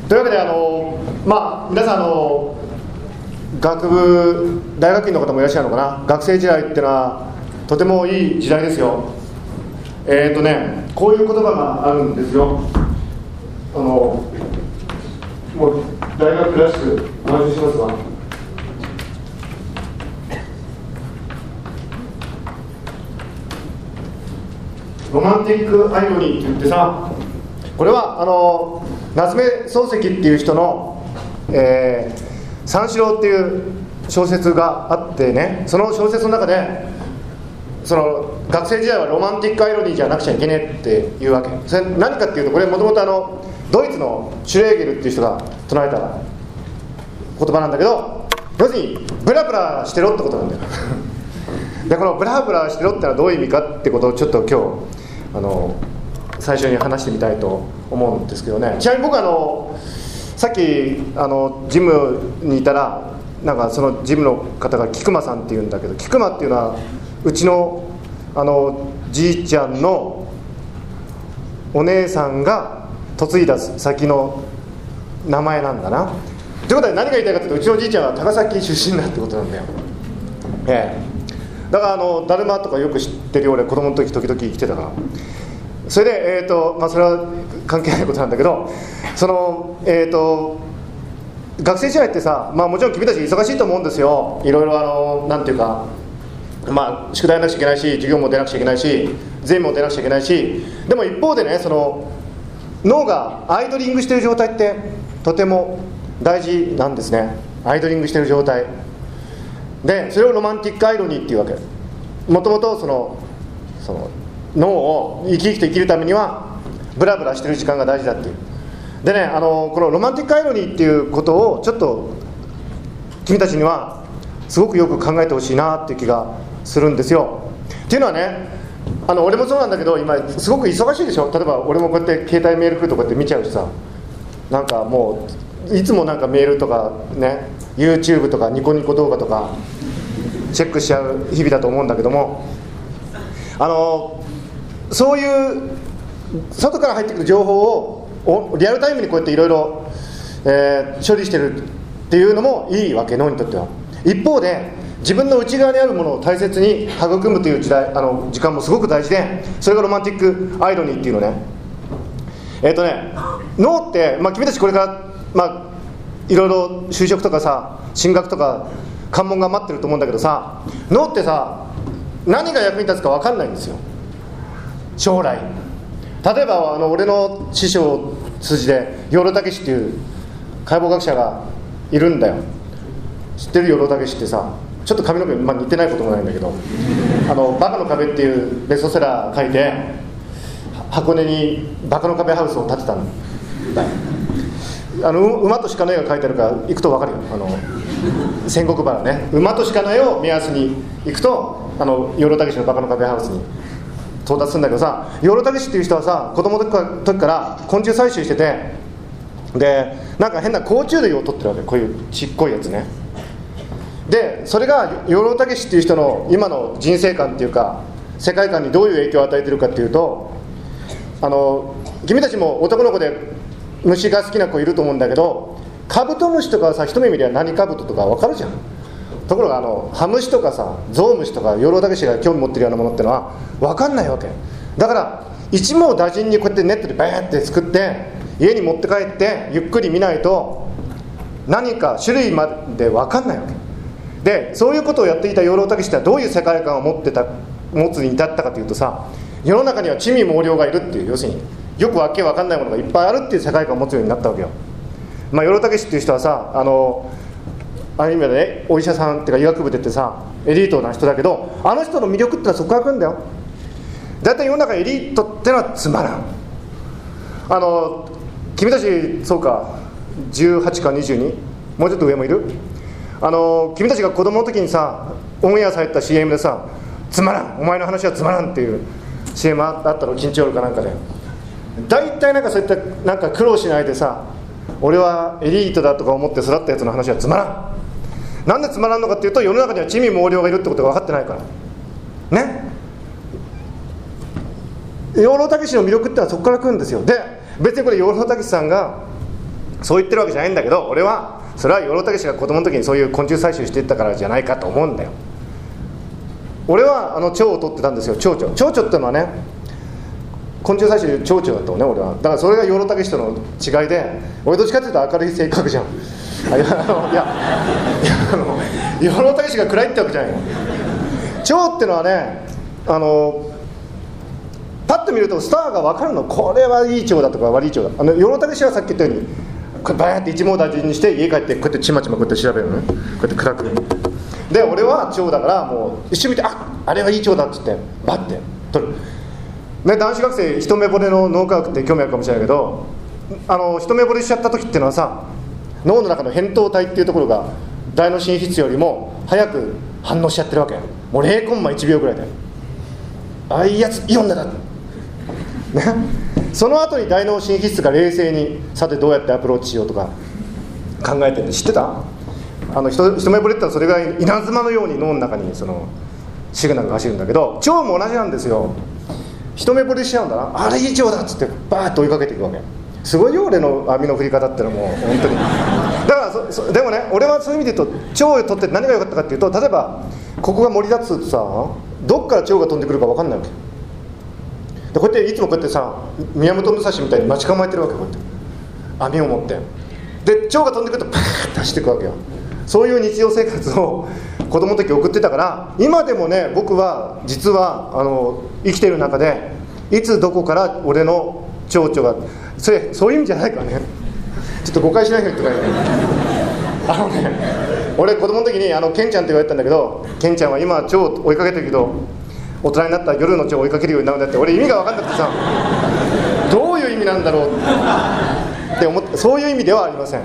というわけで皆さん学部大学院の方もいらっしゃるのかな。学生時代っていうのはとてもいい時代ですよ。こういう言葉があるんですよ。もう大学らしくお話ししますわ。ロマンティックアイロニーって言ってさ、これは夏目漱石っていう人の、三四郎っていう小説があってね、その小説の中でその学生時代はロマンティックアイロニーじゃなくちゃいけねえっていうわけ。それ何かっていうと、これもともとドイツのシュレーゲルっていう人が唱えた言葉なんだけど、要するにブラブラしてろってことなんだよでこのブラブラしてろってのはどういう意味かってことをちょっと今日最初に話してみたいと思うんですけどね。ちなみに僕さっきジムにいたら、なんかそのジムの方が菊間さんっていうんだけど、菊間っていうのはうちのじいちゃんのお姉さんが嫁いだ先の名前なんだな。ということで何が言いたいかというと、うちのじいちゃんは高崎出身だってことなんだよ。だからだるまとかよく知ってるよ。俺子供の時時々来てたから。それでそれは関係ないことなんだけど、学生時代ってさ、もちろん君たち忙しいと思うんですよ。いろいろなんていうか、宿題やらなくちゃいけないし、授業も出なくちゃいけないし、ゼミも出なくちゃいけないし、でも一方でね、脳がアイドリングしている状態ってとても大事なんですね。アイドリングしている状態で、それをロマンティックアイロニーっていうわけ。もともと脳を生き生きと生きるためにはブラブラしてる時間が大事だっていう。でね、このロマンティックアイロニーっていうことをちょっと君たちにはすごくよく考えてほしいなっていう気がするんですよ。っていうのはね、俺もそうなんだけど、今すごく忙しいでしょ。例えば俺もこうやって携帯メール来るとこうやって見ちゃうしさ、なんかもういつもなんかメールとかね、 YouTube とかニコニコ動画とかチェックしちゃう日々だと思うんだけども、そういう外から入ってくる情報をリアルタイムにこうやっていろいろ処理してるっていうのもいいわけ、脳にとっては。一方で自分の内側にあるものを大切に育むという時間もすごく大事で、それがロマンティックアイロニーっていうのね。脳って、君たちこれからいろいろ就職とかさ、進学とか関門が待ってると思うんだけどさ、脳ってさ、何が役に立つか分かんないんですよ、将来。例えば俺の師匠筋で養老孟司っていう解剖学者がいるんだよ。知ってる？養老孟司ってさ、ちょっと髪の毛、似てないこともないんだけどバカの壁っていうベストセラー書いて、箱根にバカの壁ハウスを建てたんだよ。馬と鹿の絵が描いてあるから行くと分かるよ。戦国原ね、馬と鹿の絵を目安に行くと養老孟司のバカの壁ハウスに到達するんだけどさ、養老孟司っていう人はさ、子供の時から昆虫採集してて、でなんか変な甲虫類を取ってるわけ、こういうちっこいやつね。でそれが養老孟司っていう人の今の人生観っていうか世界観にどういう影響を与えてるかっていうと、君たちも男の子で虫が好きな子いると思うんだけど、カブトムシとかはさ、一目見りゃ何カブトとか分かるじゃん。ところがハムシとかさ、ゾウムシとか養老孟司が興味持ってるようなものってのは分かんないわけだから、一網打尽にこうやってネットでバーって作って家に持って帰ってゆっくり見ないと何か種類まで分かんないわけで、そういうことをやっていた養老孟司ってどういう世界観を持つに至ったかというとさ、世の中には魑魅魍魎がいるっていう、要するによくわけわかんないものがいっぱいあるっていう世界観を持つようになったわけよ。養老孟司っていう人はさ、ある意味でね、お医者さんっていうか医学部出てさ、エリートな人だけど、あの人の魅力ってのはそこから来るんだよ。だいたい世の中エリートってのはつまらん。君たちそうか18か 22？ もうちょっと上もいる？君たちが子供の時にさ、オンエアされた CM でさ、つまらん、お前の話はつまらんっていう CM あったの、緊張るかなんかで。大体なんかそういったなんか苦労しないでさ、俺はエリートだとか思って育ったやつの話はつまらん。なんでつまらんのかっていうと、世の中には魑魅魍魎がいるってことが分かってないからね。養老孟司の魅力ってのはそこから来るんですよ。で別にこれ養老孟司さんがそう言ってるわけじゃないんだけど、俺はそれは養老孟司が子供の時にそういう昆虫採集していったからじゃないかと思うんだよ。俺は蝶を取ってたんですよ。蝶々ってのはね、昆虫採集蝶々だったのね、俺は。だからそれが養老孟司との違いで、俺どっちかっていうと明るい性格じゃん。養老孟司が暗いってわけじゃないよ。蝶ってのはね、パッと見るとスターが分かるの。これはいい蝶だとか悪い蝶だ。養老孟司はさっき言ったようにバーって一網打尽にして家帰ってこうやってちまちまこうやって調べるのね。こうやって暗くで、俺は蝶だからもう一瞬見て、あれはいい蝶だっつってバッて取るね。男子学生一目惚れの脳科学って興味あるかもしれないけど、一目惚れしちゃった時っていうのはさ、脳の中の扁桃体っていうところが大脳新皮質よりも早く反応しちゃってるわけ。もう0コンマ1秒ぐらいで、いいやついい女だね。その後に大脳新皮質が冷静にさてどうやってアプローチしようとか考えてるんで、知ってた？一目惚れってのはそれが稲妻のように脳の中にそのシグナルが走るんだけど、腸も同じなんですよ。一目惚れしちゃうんだな、あれいい腸だっつってバーッと追いかけていくわけ。すごいよ俺の網の振り方ってのはもう本当に。だからでもね、俺はそういう意味で言うと腸を取って何が良かったかっていうと、例えばここが森だっつうとさ、どっから腸が飛んでくるか分かんないわけで、こうやっていつもこうやってさ、宮本武蔵みたいに待ち構えてるわけ。こうやって網を持って、で腸が飛んでくるとパーッと走っていくわけよ。そういう日常生活を子供の時送ってたから、今でもね、僕は実は生きてる中でいつどこから俺の蝶々が、そういう意味じゃないからね、ちょっと誤解しないように言ってください。俺子供の時にケンちゃんって言われてたんだけど、ケンちゃんは今蝶を追いかけてるけど大人になったら夜の蝶を追いかけるようになるんだって、俺意味が分かんなくてさ、どういう意味なんだろうって思って、そういう意味ではありません。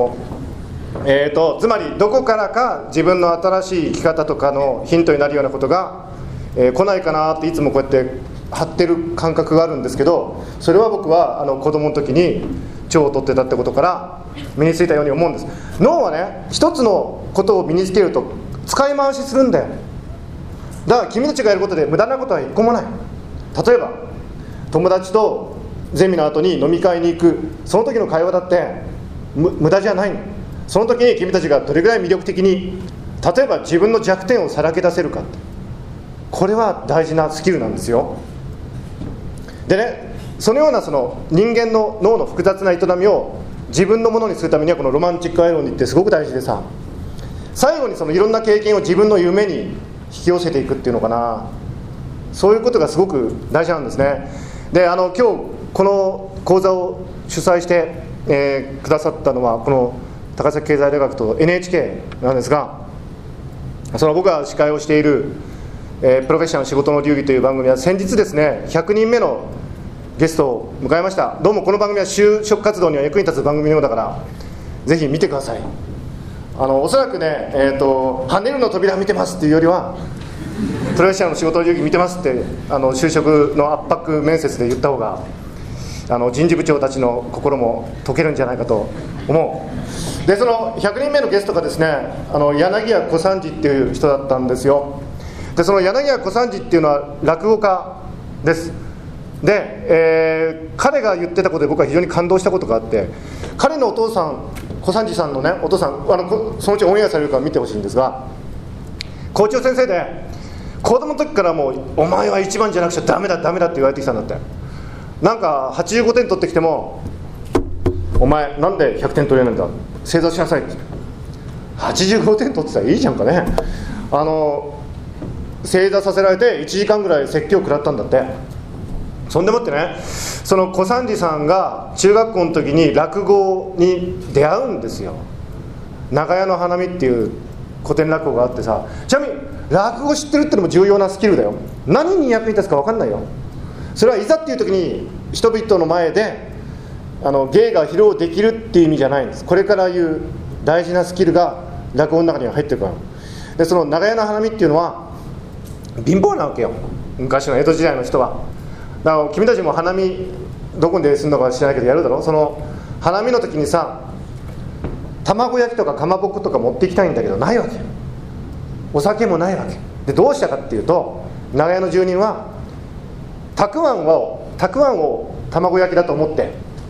つまりどこからか自分の新しい生き方とかのヒントになるようなことが、来ないかなっていつもこうやって張ってる感覚があるんですけど、それは僕は子供の時に蝶を取ってたってことから身についたように思うんです。脳はね、一つのことを身につけると使い回しするんだよ。だから君たちがやることで無駄なことは一個もない。例えば友達とゼミの後に飲み会に行く、その時の会話だって無駄じゃないの。その時に君たちがどれぐらい魅力的に、例えば自分の弱点をさらけ出せるかって、これは大事なスキルなんですよ。でね、そのようなその人間の脳の複雑な営みを自分のものにするためには、このロマンチックアイロニーってすごく大事でさ、最後にそのいろんな経験を自分の夢に引き寄せていくっていうのかな、そういうことがすごく大事なんですね。で、今日この講座を主催して、くださったのはこの高崎経済大学と NHK なんですが、その僕が司会をしている、プロフェッショナル仕事の流儀という番組は先日ですね、100人目のゲストを迎えました。どうもこの番組は就職活動には役に立つ番組のようだから、ぜひ見てください。おそらくね、ハネルの扉見てますっていうよりは、プロフェッショナルの仕事の流儀見てますって就職の圧迫面接で言った方が人事部長たちの心も解けるんじゃないかと思う。で、その100人目のゲストがですね、柳家小三治っていう人だったんですよ。で、その柳家小三治っていうのは落語家です。で、彼が言ってたことで僕は非常に感動したことがあって、彼のお父さん、小三治さんのねお父さん、そのうちオンエアされるから見てほしいんですが、校長先生で子供の時からもうお前は一番じゃなくちゃダメだダメだって言われてきたんだって。なんか85点取ってきても、お前なんで100点取れないんだ、正座しなさいって。85点取ってたらいいじゃんかね。正座させられて1時間ぐらい説教を食らったんだって。そんでもってね、その小三治さんが中学校の時に落語に出会うんですよ。長屋の花見っていう古典落語があってさ、ちなみに落語知ってるってのも重要なスキルだよ。何に役に立つか分かんないよ。それはいざっていう時に人々の前で芸が披露できるっていう意味じゃないんです。これから言う大事なスキルが落語の中には入ってるから。で、その長屋の花見っていうのは貧乏なわけよ、昔の江戸時代の人は。だから君たちも花見どこでするのか知らないけどやるだろ。その花見の時にさ、卵焼きとかかまぼことか持っていきたいんだけどないわけ。お酒もないわけで、どうしたかっていうと、長屋の住人はたくあんを卵焼きだと思って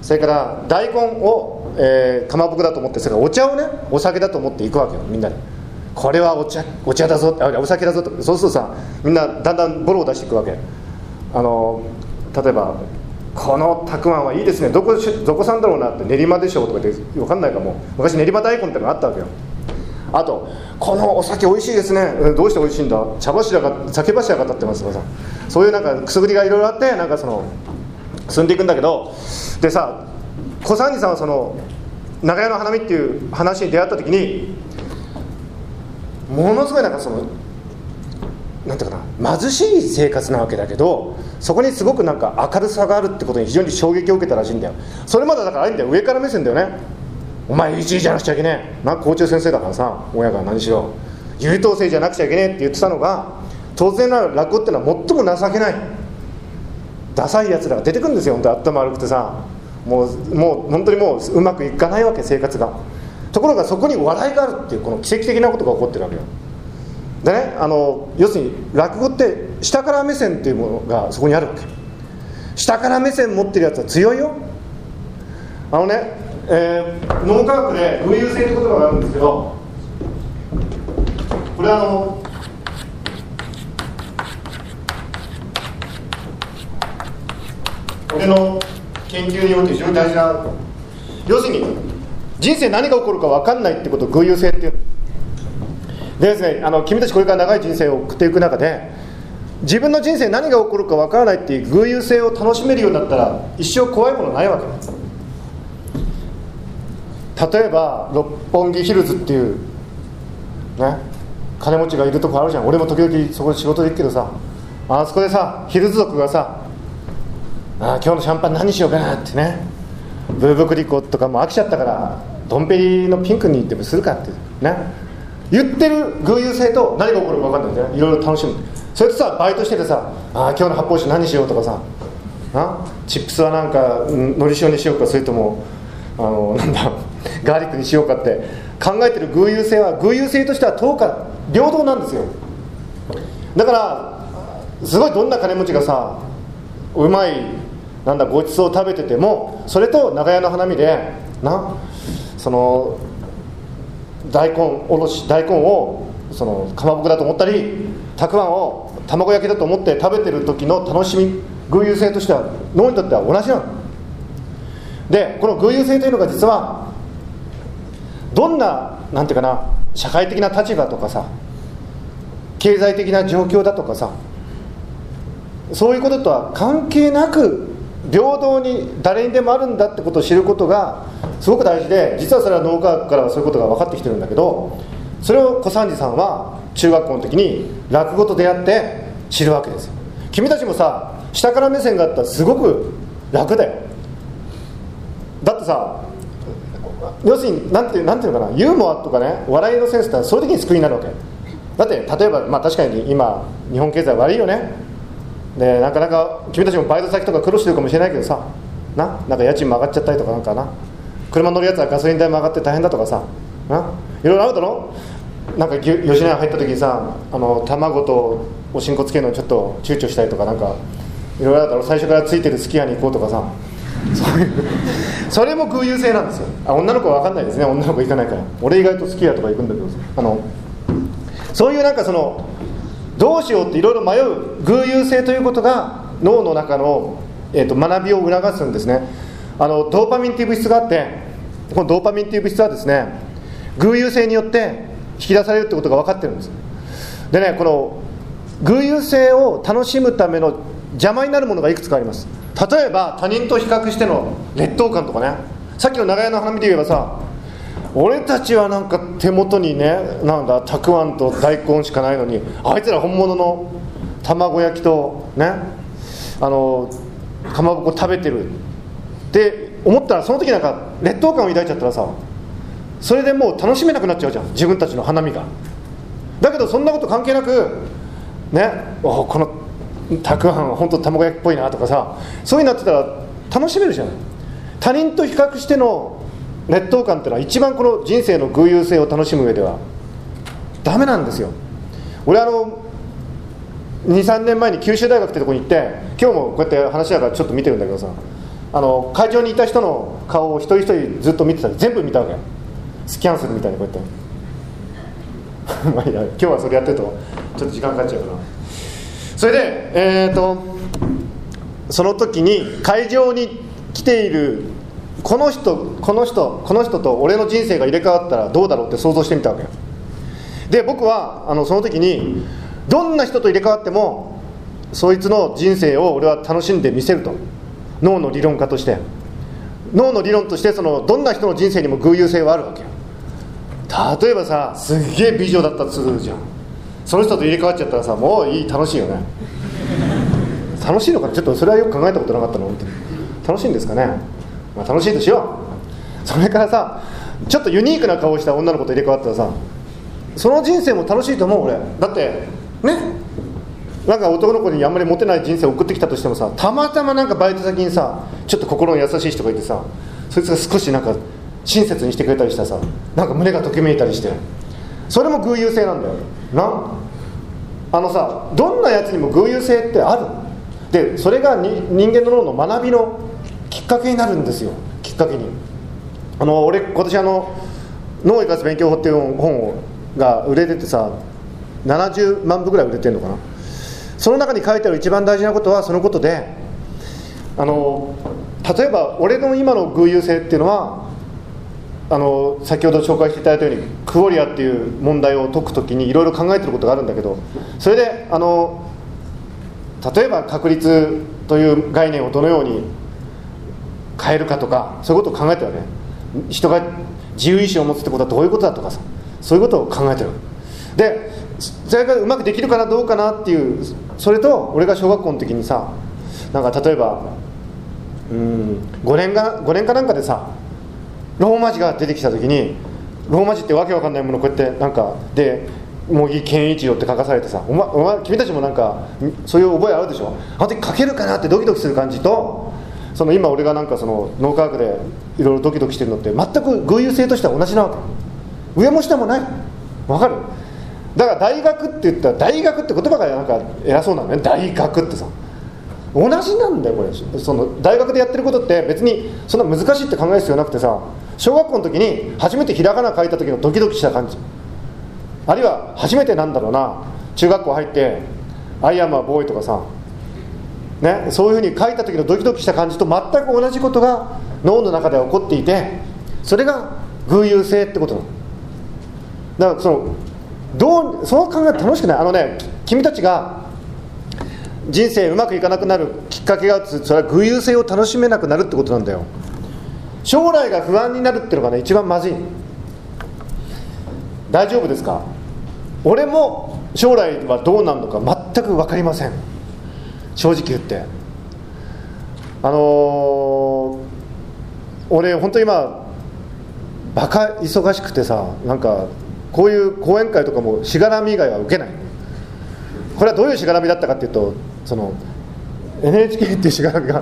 それから大根を、かまぼこだと思って、それからお茶をねお酒だと思っていくわけよ、みんなで。これはお茶だぞ、お酒だぞと。そうするとさ、みんなだんだんボロを出していくわけ。例えばこのたくあんはいいですね、どこさんだろうなって、練馬でしょとか言って分かんないかも、昔練馬大根ってのがあったわけよ。あとこのお酒美味しいですね、どうして美味しいんだ、酒柱が立ってますとかさ、そういうなんかくすぐりがいろいろあって、なんかその進んでいくんだけど、でさ、小三治さんはその長屋の花見っていう話に出会った時に、ものすごいなんかそのなんていうかな、貧しい生活なわけだけど、そこにすごくなんか明るさがあるってことに非常に衝撃を受けたらしいんだよ。それまでだからあるんだよ、上から目線だよね。お前一位じゃなくちゃいけねえ、校長先生だからさ、親が何しろ優等生じゃなくちゃいけねえって言ってたのが、当然ながら落語ってのは最も情けないダサいやつらが出てくるんですよ。本当に頭悪くてさ、もう本当にもううまくいかないわけ、生活が。ところがそこに笑いがあるっていう、この奇跡的なことが起こってるわけよ。でね、要するに落語って下から目線っていうものがそこにあるわけ。下から目線持ってるやつは強いよ。脳科学で偶有性という言葉があるんですけど、これ俺の研究において非常に大事な、要するに人生何が起こるか分かんないってことを偶有性っていうでですね、君たちこれから長い人生を送っていく中で、自分の人生何が起こるか分からないっていう偶有性を楽しめるようになったら、一生怖いものないわけです。例えば六本木ヒルズっていうね、金持ちがいるとこあるじゃん。俺も時々そこで仕事で行くけどさ、あそこでさ、ヒルズ族がさ、今日のシャンパン何しようかなってね、ブーブクリコとかも飽きちゃったからドンペリのピンクにでもするかってね、言ってる偶有性と何が起こるか分かんないんだよね。いろいろ楽しむ。それとさ、バイトしててさ、今日の発泡酒何しようとかさ、チップスはなんかのり塩にしようか、それともなんだガーリックにしようかって考えてる偶有性は、偶有性としては等価平等なんですよ。だからすごいどんな金持ちがさ、うまいなんだごちそうを食べてても、それと長屋の花見でその大根をそのかまぼこだと思ったり、たくあんを卵焼きだと思って食べてる時の楽しみ、偶有性としては脳にとっては同じなので、この偶有性というのが実はどんななんていうかな、社会的な立場とかさ、経済的な状況だとかさ、そういうこととは関係なく平等に誰にでもあるんだってことを知ることがすごく大事で、実はそれは脳科学からはそういうことが分かってきてるんだけど、それを小三治さんは中学校の時に落語と出会って知るわけですよ。君たちもさ、下から目線があったらすごく楽だよ。だってさ、要するになんていうのかな、ユーモアとかね、笑いのセンスってそういう時に救いになるわけだって。例えば確かに今日本経済悪いよね。でなかなか君たちもバイト先とか苦労してるかもしれないけどさ、なんか家賃も上がっちゃったりとか、なんかな、車乗るやつはガソリン代も上がって大変だとかさ、いろいろあるだろ。なんか吉野家入った時にさ、卵とおしんこつけるのにちょっと躊躇したりとか、なんかいろいろあるだろ。最初からついてるすき家に行こうとかさ、そういうそれも偶有性なんですよ。女の子は分かんないですね、女の子行かないから。俺意外とすき家とか行くんだけど、そういうなんかそのどうしようっていろいろ迷う偶有性ということが脳の中の、学びを促すんですね。ドーパミンっていう物質があって、このドーパミンっていう物質はですね、偶有性によって引き出されるってことが分かってるんです。でね、この偶有性を楽しむための邪魔になるものがいくつかあります。例えば他人と比較しての劣等感とかね。さっきの長屋の花見で言えばさ、俺たちはなんか手元にね、なんだたくあんと大根しかないのに、あいつら本物の卵焼きとね、かまぼこ食べてるって思ったら、その時なんか劣等感を抱いちゃったらさ、それでもう楽しめなくなっちゃうじゃん、自分たちの花見が。だけどそんなこと関係なくね、このたくあんは本当卵焼きっぽいなとかさ、そういうのなってたら楽しめるじゃん。他人と比較しての劣等感ってのは一番この人生の偶有性を楽しむ上ではダメなんですよ。俺2、3年前に九州大学ってとこに行って、今日もこうやって話だからちょっと見てるんだけどさ、 会場にいた人の顔を一人一人ずっと見てたら全部見たわけよ。スキャンするみたいにこうやってまあいいや、今日はそれやってるとちょっと時間かかっちゃうから。それでその時に会場に来ているこの人と俺の人生が入れ替わったらどうだろうって想像してみたわけよ。で僕はその時にどんな人と入れ替わってもそいつの人生を俺は楽しんでみせると。脳の理論家としてどんな人の人生にも偶有性はあるわけよ。例えばさ、すっげえ美女だったとするじゃん。その人と入れ替わっちゃったらさ、もういい、楽しいよね。楽しいのかな、ちょっとそれはよく考えたことなかったの。本当に楽しいんですかね。まあ楽しいとしよう。それからさ、ちょっとユニークな顔をした女の子と入れ替わったらさ、その人生も楽しいと思う俺。だってね、なんか男の子にあんまりモテない人生を送ってきたとしてもさ、たまたまなんかバイト先にさ、ちょっと心の優しい人がいてさ、そいつが少しなんか親切にしてくれたりしたらさ、なんか胸がときめいたりして、それも偶有性なんだよな。さ、どんなやつにも偶有性ってある。でそれが人間の脳の学びのきっかけになるんですよ。きっかけに俺今年脳を生かす勉強法っていう本が売れててさ、70万部ぐらい売れてるのかな。その中に書いてある一番大事なことはそのことで、例えば俺の今の偶有性っていうのは先ほど紹介していただいたようにクオリアっていう問題を解くときにいろいろ考えてることがあるんだけど、それで例えば確率という概念をどのように変えるかとか、そういうことを考えてるわけ。人が自由意志を持つってことはどういうことだとかさ、そういうことを考えてる。でそれがうまくできるかなどうかなっていう、それと俺が小学校の時にさ、なんか例えば5年かなんかでさ、ローマ字が出てきた時に、ローマ字ってわけわかんないものこうやってなんかで茂木健一郎って書かされてさ、お前君たちもなんかそういう覚えあるでしょ。あの時書けるかなってドキドキする感じと、その今俺がなんかその脳科学でいろいろドキドキしてるのって全く偶有性としては同じなわけ。上も下もない。わかる。だから大学って言ったら、大学って言葉がなんか偉そうなんだね。大学ってさ同じなんだよこれ。その大学でやってることって別にそんな難しいって考える必要なくてさ、小学校の時に初めてひらがな書いた時のドキドキした感じ、あるいは初めてなんだろうな、中学校入ってアイアムアボーイとかさ、ね、そういうふうに書いた時のドキドキした感じと全く同じことが脳の中で起こっていて、それが偶有性ってことなの。だからその考え楽しくない。君たちが人生うまくいかなくなるきっかけがあって、それは偶有性を楽しめなくなるってことなんだよ。将来が不安になるっていうのがね、一番まずい。大丈夫ですか。俺も将来はどうなるのか全く分かりません、正直言って。俺本当に今バカ忙しくてさ、なんかこういう講演会とかもしがらみ以外は受けない。これはどういうしがらみだったかっていうと、その NHK っていうしがらみが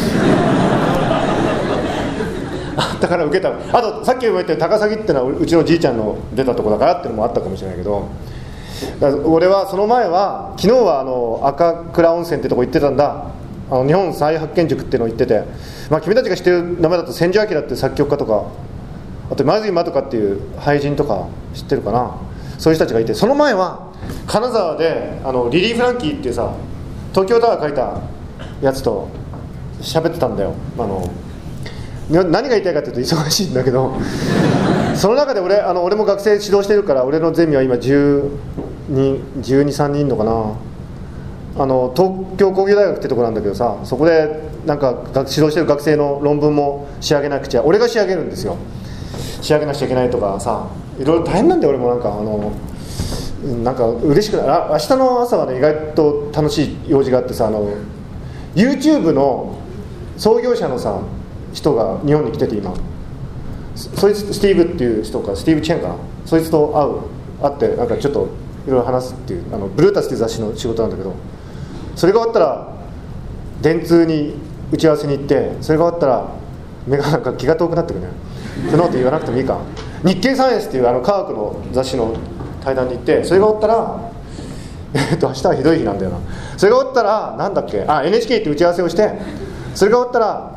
あったから受けた。あとさっきも言ったように高崎っていうのはうちのじいちゃんの出たとこだからっていうのもあったかもしれないけど、俺はその前は昨日は赤倉温泉ってとこ行ってたんだ。日本再発見塾っていうのを行ってて、君たちが知ってる名前だと千住明っていう作曲家とか、あと前杉まどかっていう俳人とか知ってるかな。そういう人たちがいて、その前は金沢でリリー・フランキーっていうさ、東京タワー描いたやつと喋ってたんだよ。何が言いたいかっていうと忙しいんだけどその中で俺も学生指導してるから、俺のゼミは今12、13人いるのかな。東京工業大学ってとこなんだけどさ、そこでなんか指導してる学生の論文も仕上げなくちゃ、俺が仕上げるんですよ。仕上げなくちゃいけないとかさ、いろいろ大変なんだよ。俺もなんか嬉しくない。明日の朝はね、意外と楽しい用事があってさ、YouTube の創業者のさ人が日本に来てて、今そいつスティーブっていう人か、スティーブ・チェンかな、そいつと会ってなんかちょっといろいろ話すっていう、ブルータスっていう雑誌の仕事なんだけど、それが終わったら電通に打ち合わせに行って、それが終わったら目がなんか気が遠くなってくるね。そのこと言わなくてもいいか。日経サイエンスっていう科学の雑誌の対談に行って、それが終わったら明日はひどい日なんだよな。それが終わったらなんだっけ、NHK って打ち合わせをして、それが終わったら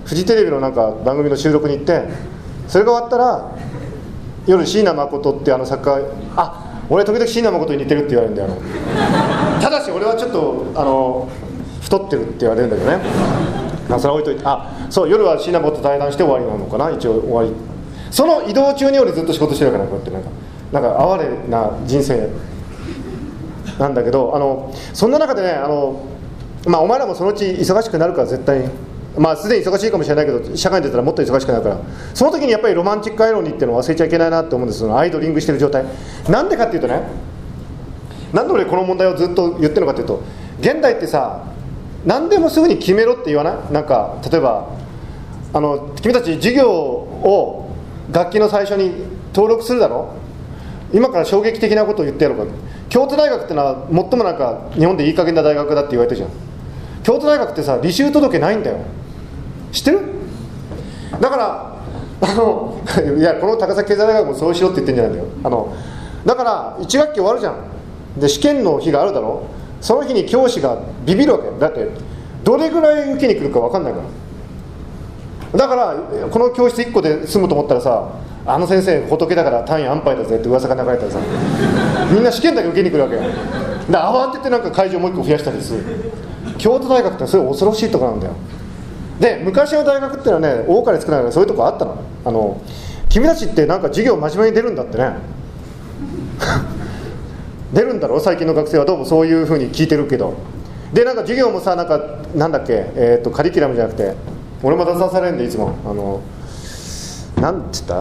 フジテレビのなんか番組の収録に行って、それが終わったら夜椎名誠って作家、俺時々椎名誠に似てるって言われるんだよ。ただし俺はちょっと太ってるって言われるんだけどね。それ置いといて、そう、夜は椎名誠と対談して終わりなのかな、一応終わり。その移動中に俺ずっと仕事してるから、こうやってなんか哀れな人生なんだけど、そんな中でね、お前らもそのうち忙しくなるから絶対に、すでに忙しいかもしれないけど、社会に出たらもっと忙しくなるから、その時にやっぱりロマンチックアイロニーっていうのを忘れちゃいけないなって思うんです。そのアイドリングしてる状態。なんでかっていうとね、なんで俺この問題をずっと言ってるのかっていうと、現代ってさ、何でもすぐに決めろって言わない？なんか例えば君たち授業を楽器の最初に登録するだろ。今から衝撃的なことを言ってやろうか。京都大学ってのは最もなんか日本でいい加減な大学だって言われてるじゃん。京都大学ってさ、履修届ないんだよ。知ってる？だからいや、この高崎経済大学もそうしろって言ってんじゃないんだよ。だから1学期終わるじゃん。で試験の日があるだろ。その日に教師がビビるわけだって、どれぐらい受けに来るか分かんないから。だからこの教室1個で済むと思ったらさ、先生仏だから単位安牌だぜって噂が流れたらさ、みんな試験だけ受けに来るわけよ。で慌ててなんか会場もう1個増やしたりする。京都大学ってすごい恐ろしいところなんだよ。で昔の大学ってのはね、多かれ少ないからそういうとこあったの。君たちってなんか授業真面目に出るんだってね出るんだろ、最近の学生は。どうもそういうふうに聞いてるけど。でなんか授業もさ、なんだっけ、カリキュラムじゃなくて、俺も出されるんでいつもなんて言った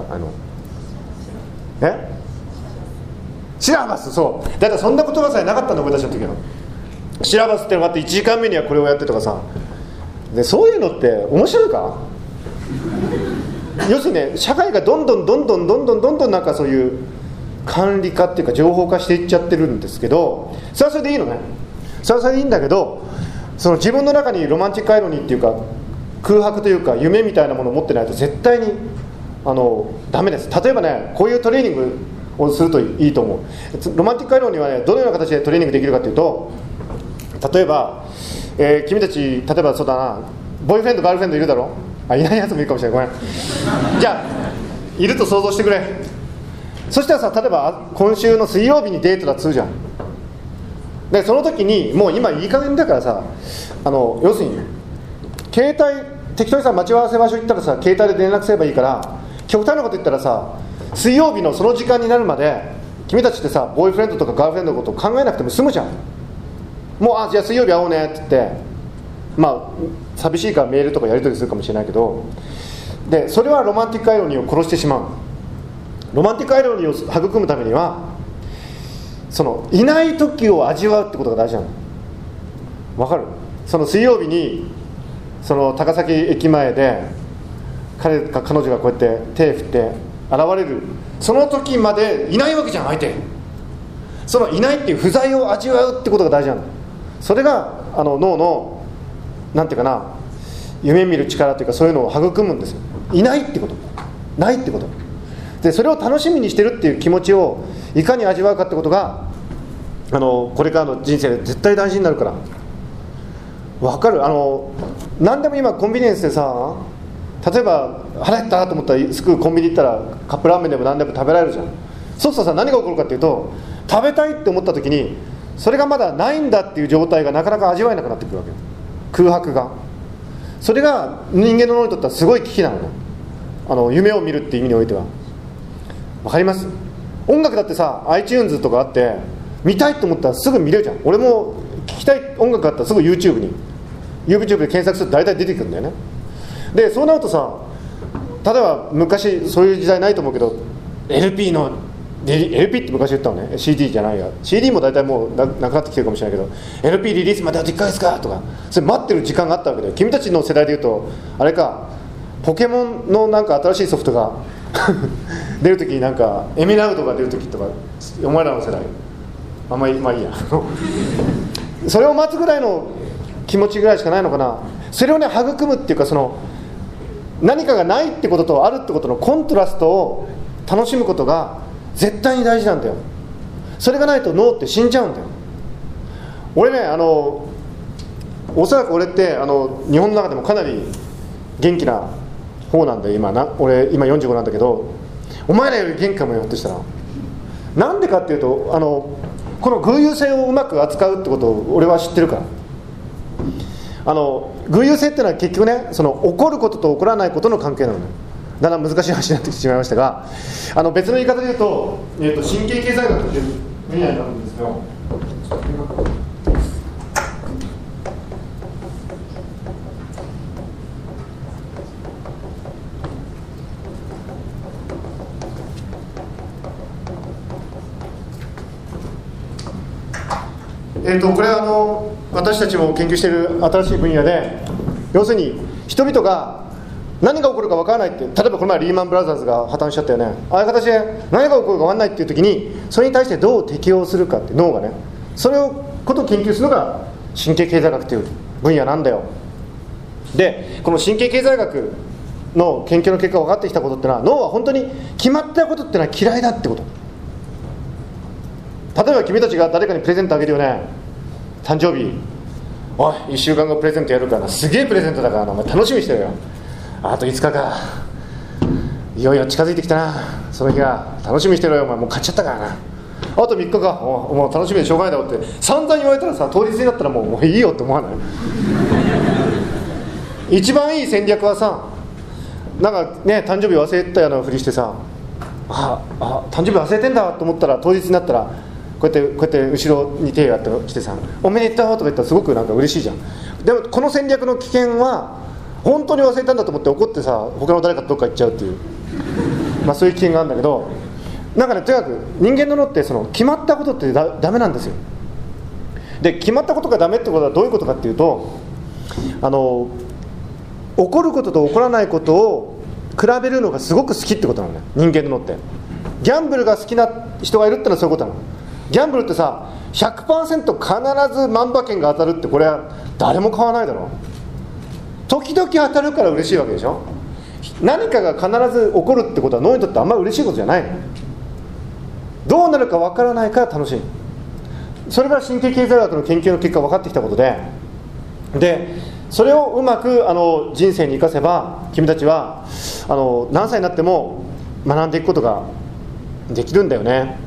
シラバス。そうだからそんな言葉さえなかったんだ俺たちの時は。シラバスってのがあって、1時間目にはこれをやってとかさ。でそういうのって面白いか？要するにね、社会がどんどんなんかそういう管理化っていうか情報化していっちゃってるんですけど、それはそれでいいのね。それはそれでいいんだけど、その自分の中にロマンチックアイロニーっていうか空白というか夢みたいなものを持ってないと絶対にダメです。例えばね、こういうトレーニングをするといいと思う。ロマンティックアイロニーはね、どのような形でトレーニングできるかというと、例えば、君たち例えばそうだな、ボーイフレンドガールフレンドいるだろ。いないやつもいるかもしれない。ごめん。じゃあいると想像してくれ。そしたらさ、例えば今週の水曜日にデートだっつうじゃん。でその時にもう今いい加減だからさ、要するに携帯適当にさ、待ち合わせ場所行ったらさ、携帯で連絡すればいいから、極端なこと言ったらさ、水曜日のその時間になるまで君たちってさ、ボーイフレンドとかガールフレンドのことを考えなくても済むじゃん。もうじゃあ水曜日会おうねって言って、寂しいからメールとかやり取りするかもしれないけど、でそれはロマンティックアイロニーを殺してしまう。ロマンティックアイロニーを育むためには、そのいない時を味わうってことが大事なの。わかる？その水曜日にその高崎駅前で彼女がこうやって手振って現れる、その時までいないわけじゃん、相手。そのいないっていう不在を味わうってことが大事なの。それが脳のなんていうかな、夢見る力というか、そういうのを育むんですよ。いないってこと、ないってことで、それを楽しみにしてるっていう気持ちをいかに味わうかってことがこれからの人生で絶対大事になるから。わかる？何でも今コンビニエンスでさ、例えば腹減ったと思ったらすぐコンビニ行ったらカップラーメンでも何でも食べられるじゃん。そうするとさ、何が起こるかっていうと、食べたいって思った時にそれがまだないんだっていう状態がなかなか味わえなくなってくるわけよ。空白が。それが人間の脳にとってはすごい危機なの。夢を見るっていう意味においては。わかります？音楽だってさ、 iTunes とかあって見たいと思ったらすぐ見れるじゃん。俺も聴きたい音楽があったらすぐ YouTube で検索すると大体出てくるんだよね。でそうなるとさ、例えば昔そういう時代ないと思うけど、 LP って昔言ったのね。 CD じゃないや、 CD も大体もう なくなってきてるかもしれないけど、 LP リリースまであと1ヶ月かとか、それ待ってる時間があったわけだよ。君たちの世代でいうとあれか、ポケモンのなんか新しいソフトが出るときに、なんかエメラルドが出るときとか、お前らの世代あんまり、いいやそれを待つぐらいの気持ちぐらいしかないのかな。それをね、育むっていうか、その何かがないってこととあるってことのコントラストを楽しむことが絶対に大事なんだよ。それがないと脳って死んじゃうんだよ。俺ね、おそらく俺って日本の中でもかなり元気な方なんだよ俺今45なんだけど、お前らより元気かもよってしたら、なんでかっていうとこの偶有性をうまく扱うってことを俺は知ってるから。偶有性っていうのは結局ね、その起こることと起こらないことの関係なのね。だんだん難しい話になってきてしまいましたが、別の言い方で言うと、神経経済学っていう分野になるんですよ。これは私たちも研究している新しい分野で、要するに人々が何が起こるか分からないって、例えばこの前リーマンブラザーズが破綻しちゃったよね。ああいう形で何が起こるか分からないっていう時に、それに対してどう適応するかって脳がね、それをことを研究するのが神経経済学っていう分野なんだよ。でこの神経経済学の研究の結果分かってきたことってのは、脳は本当に決まったことってのは嫌いだってこと。例えば君たちが誰かにプレゼントあげるよね。誕生日、おい1週間後プレゼントやるからな、すげえプレゼントだからな、お前楽しみにしてるよ。あと5日か、いよいよ近づいてきたな、その日が楽しみにしてるよ、お前もう買っちゃったからな。あと3日か、もう楽しみでしょうがないだろって散々言われたらさ、当日になったらもういいよって思わない一番いい戦略はさ、なんかね、誕生日忘れたようなふりしてさ、誕生日忘れてんだと思ったら、当日になったらこうやって後ろに手があってしてさ、おめでとうとか言ったらすごくなんか嬉しいじゃん。でもこの戦略の危険は、本当に忘れたんだと思って怒ってさ、他の誰かとどっか行っちゃうっていう、そういう危険があるんだけど、なんかね、とにかく人間の脳ってその決まったことってダメなんですよ。で決まったことがダメってことはどういうことかっていうと、起こることと起こらないことを比べるのがすごく好きってことなのね、人間の脳って。ギャンブルが好きな人がいるってのはそういうことなの。ギャンブルってさ、 100% 必ず万馬券が当たるって、これは誰も買わないだろう。時々当たるから嬉しいわけでしょ。何かが必ず起こるってことは脳にとってあんまり嬉しいことじゃないの。どうなるか分からないから楽しい。それが神経経済学の研究の結果分かってきたことで、それをうまく人生に生かせば、君たちは何歳になっても学んでいくことができるんだよね。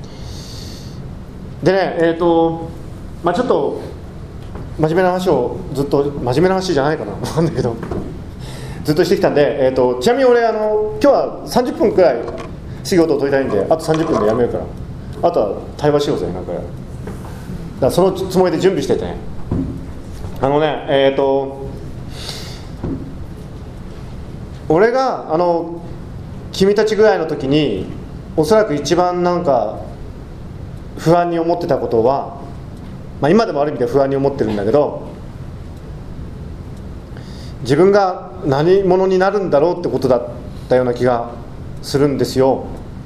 でね、ちょっと真面目な話をずっと、真面目な話じゃないかな分かんないけどずっとしてきたんで、ちなみに俺今日は30分くらい仕事を取りたいんで、あと30分でやめるから、あとは対話しようぜ。なんかだからそのつもりで準備しててね、俺が君たちぐらいの時におそらく一番なんか不安に思ってたことは、今でもある意味で不安に思ってるんだけど、自分が何者になるんだろうってことだったような気がするんですよ。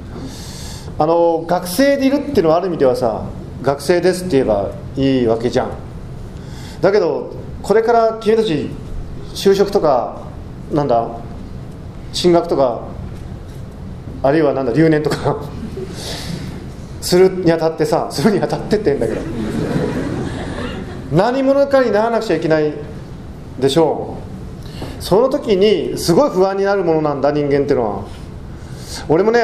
学生でいるっていうのはある意味ではさ、学生ですって言えばいいわけじゃん。だけどこれから君たち就職とか進学とか、あるいは留年とかするにあたってさ、するにあたってって言うんだけど、何者かにならなくちゃいけないでしょう。その時にすごい不安になるものなんだ、人間っていうのは。俺もね、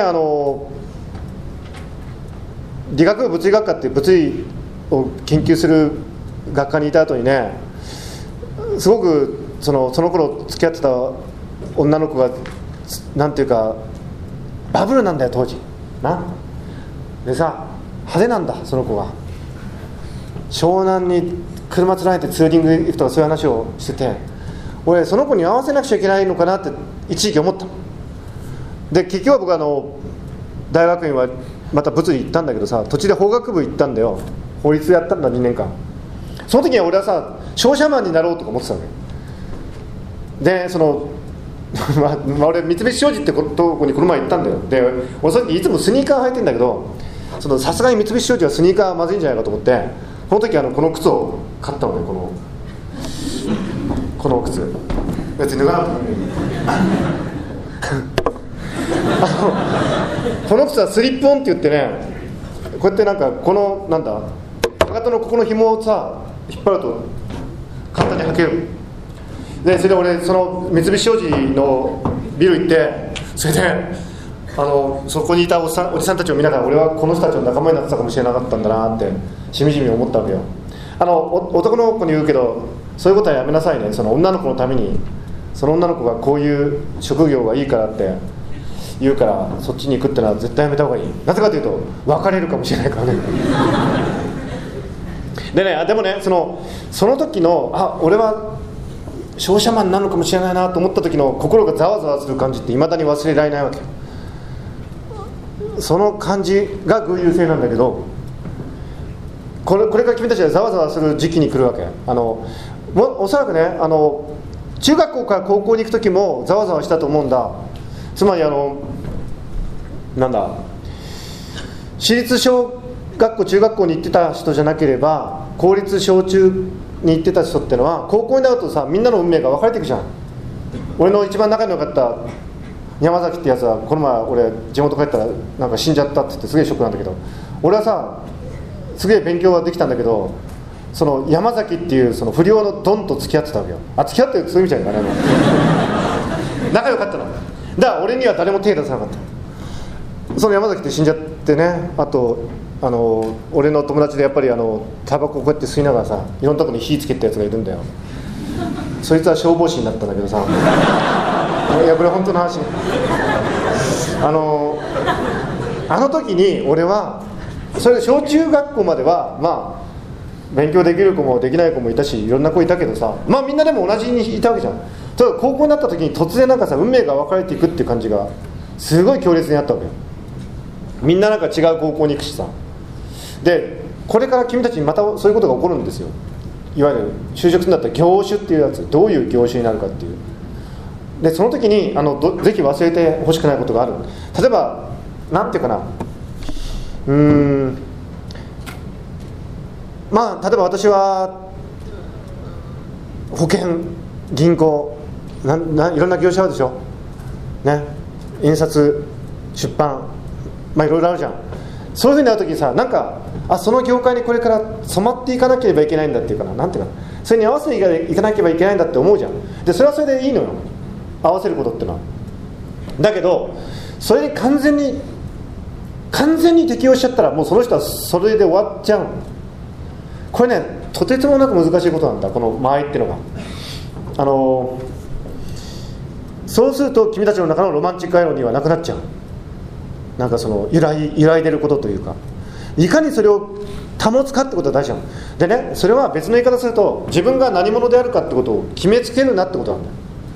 理学部物理学科っていう物理を研究する学科にいた後にね、すごくその頃付き合ってた女の子がなんていうかバブルなんだよ当時な。でさ、派手なんだその子が。湘南に車つられてツーリング行くとか、そういう話をしてて、俺その子に合わせなくちゃいけないのかなって一時期思った。で結局は僕大学院はまた物理行ったんだけどさ、途中で法学部行ったんだよ。法律やったんだ2年間。その時には俺はさ、商社マンになろうとか思ってたわけで、俺三菱商事ってとこにこの前行ったんだよ。で俺さっきいつもスニーカー履いてんだけど、さすがに三菱商事はスニーカーはまずいんじゃないかと思って、その時この靴を買ったのね。この靴別に脱がなくてもいいこの靴はスリップオンって言ってね、こうやってかかかとのここの紐をさ引っ張ると簡単に履ける。 でそれで俺その三菱商事のビル行って、それでそこにいたおじさんたちを見ながら、俺はこの人たちの仲間になってたかもしれなかったんだなってしみじみ思ったわけよ。男の子に言うけど、そういうことはやめなさいね。その女の子のために、その女の子がこういう職業がいいからって言うからそっちに行くってのは絶対やめた方がいい。なぜかというと別れるかもしれないからねでね、でもね、その時の俺は商社マンになるのかもしれないなと思った時の心がざわざわする感じっていまだに忘れられないわけよ。その感じが偶有性なんだけど、これから君たちがざわざわする時期に来るわけ。おそらくね、中学校から高校に行く時もざわざわしたと思うんだ。つまりなんだ、私立小学校中学校に行ってた人じゃなければ公立小中に行ってた人ってのは、高校になるとさ、みんなの運命が分かれていくじゃん。俺の一番仲の良かった山崎ってやつは、この前俺地元帰ったらなんか死んじゃったって言ってすげえショックなんだけど、俺はさすげえ勉強はできたんだけど、その山崎っていうその不良のドンと付き合ってたわけよ。付き合ってるそういう意味じゃないかね仲良かったのだから、俺には誰も手出さなかった。その山崎って死んじゃってね。あと俺の友達でやっぱりタバコこうやって吸いながらさ、いろんなとこに火つけたやつがいるんだよ。そいつは消防士になったんだけどさいやこれ本当の話。あの時に俺はそれで小中学校まではまあ勉強できる子もできない子もいたし、いろんな子いたけどさ、まあみんなでも同じにいたわけじゃん。ただ高校になった時に突然なんかさ、運命が分かれていくっていう感じがすごい強烈にあったわけよ。みんななんか違う高校に行くしさ。でこれから君たちにまたそういうことが起こるんですよ。いわゆる就職するんだったら業種っていうやつ、どういう業種になるかっていう。でその時にぜひ忘れてほしくないことがある。例えばなんていうかな、まあ例えば私は保険、銀行、いろんな業種あるでしょね。印刷、出版、まあいろいろあるじゃん。そういうふうになるときにさ、なんかその業界にこれから染まっていかなければいけないんだっていうかな、なんていうかな、それに合わせていかなければいけないんだって思うじゃん。でそれはそれでいいのよ、合わせることってのは。だけどそれに完全に適応しちゃったら、もうその人はそれで終わっちゃうの。これね、とてつもなく難しいことなんだ、この間合いってのが。そうすると君たちの中のロマンチックアイロニーはなくなっちゃう。なんかその揺らいでることというか、いかにそれを保つかってことが大事なのでね。それは別の言い方すると、自分が何者であるかってことを決めつけるなってことなんだよ。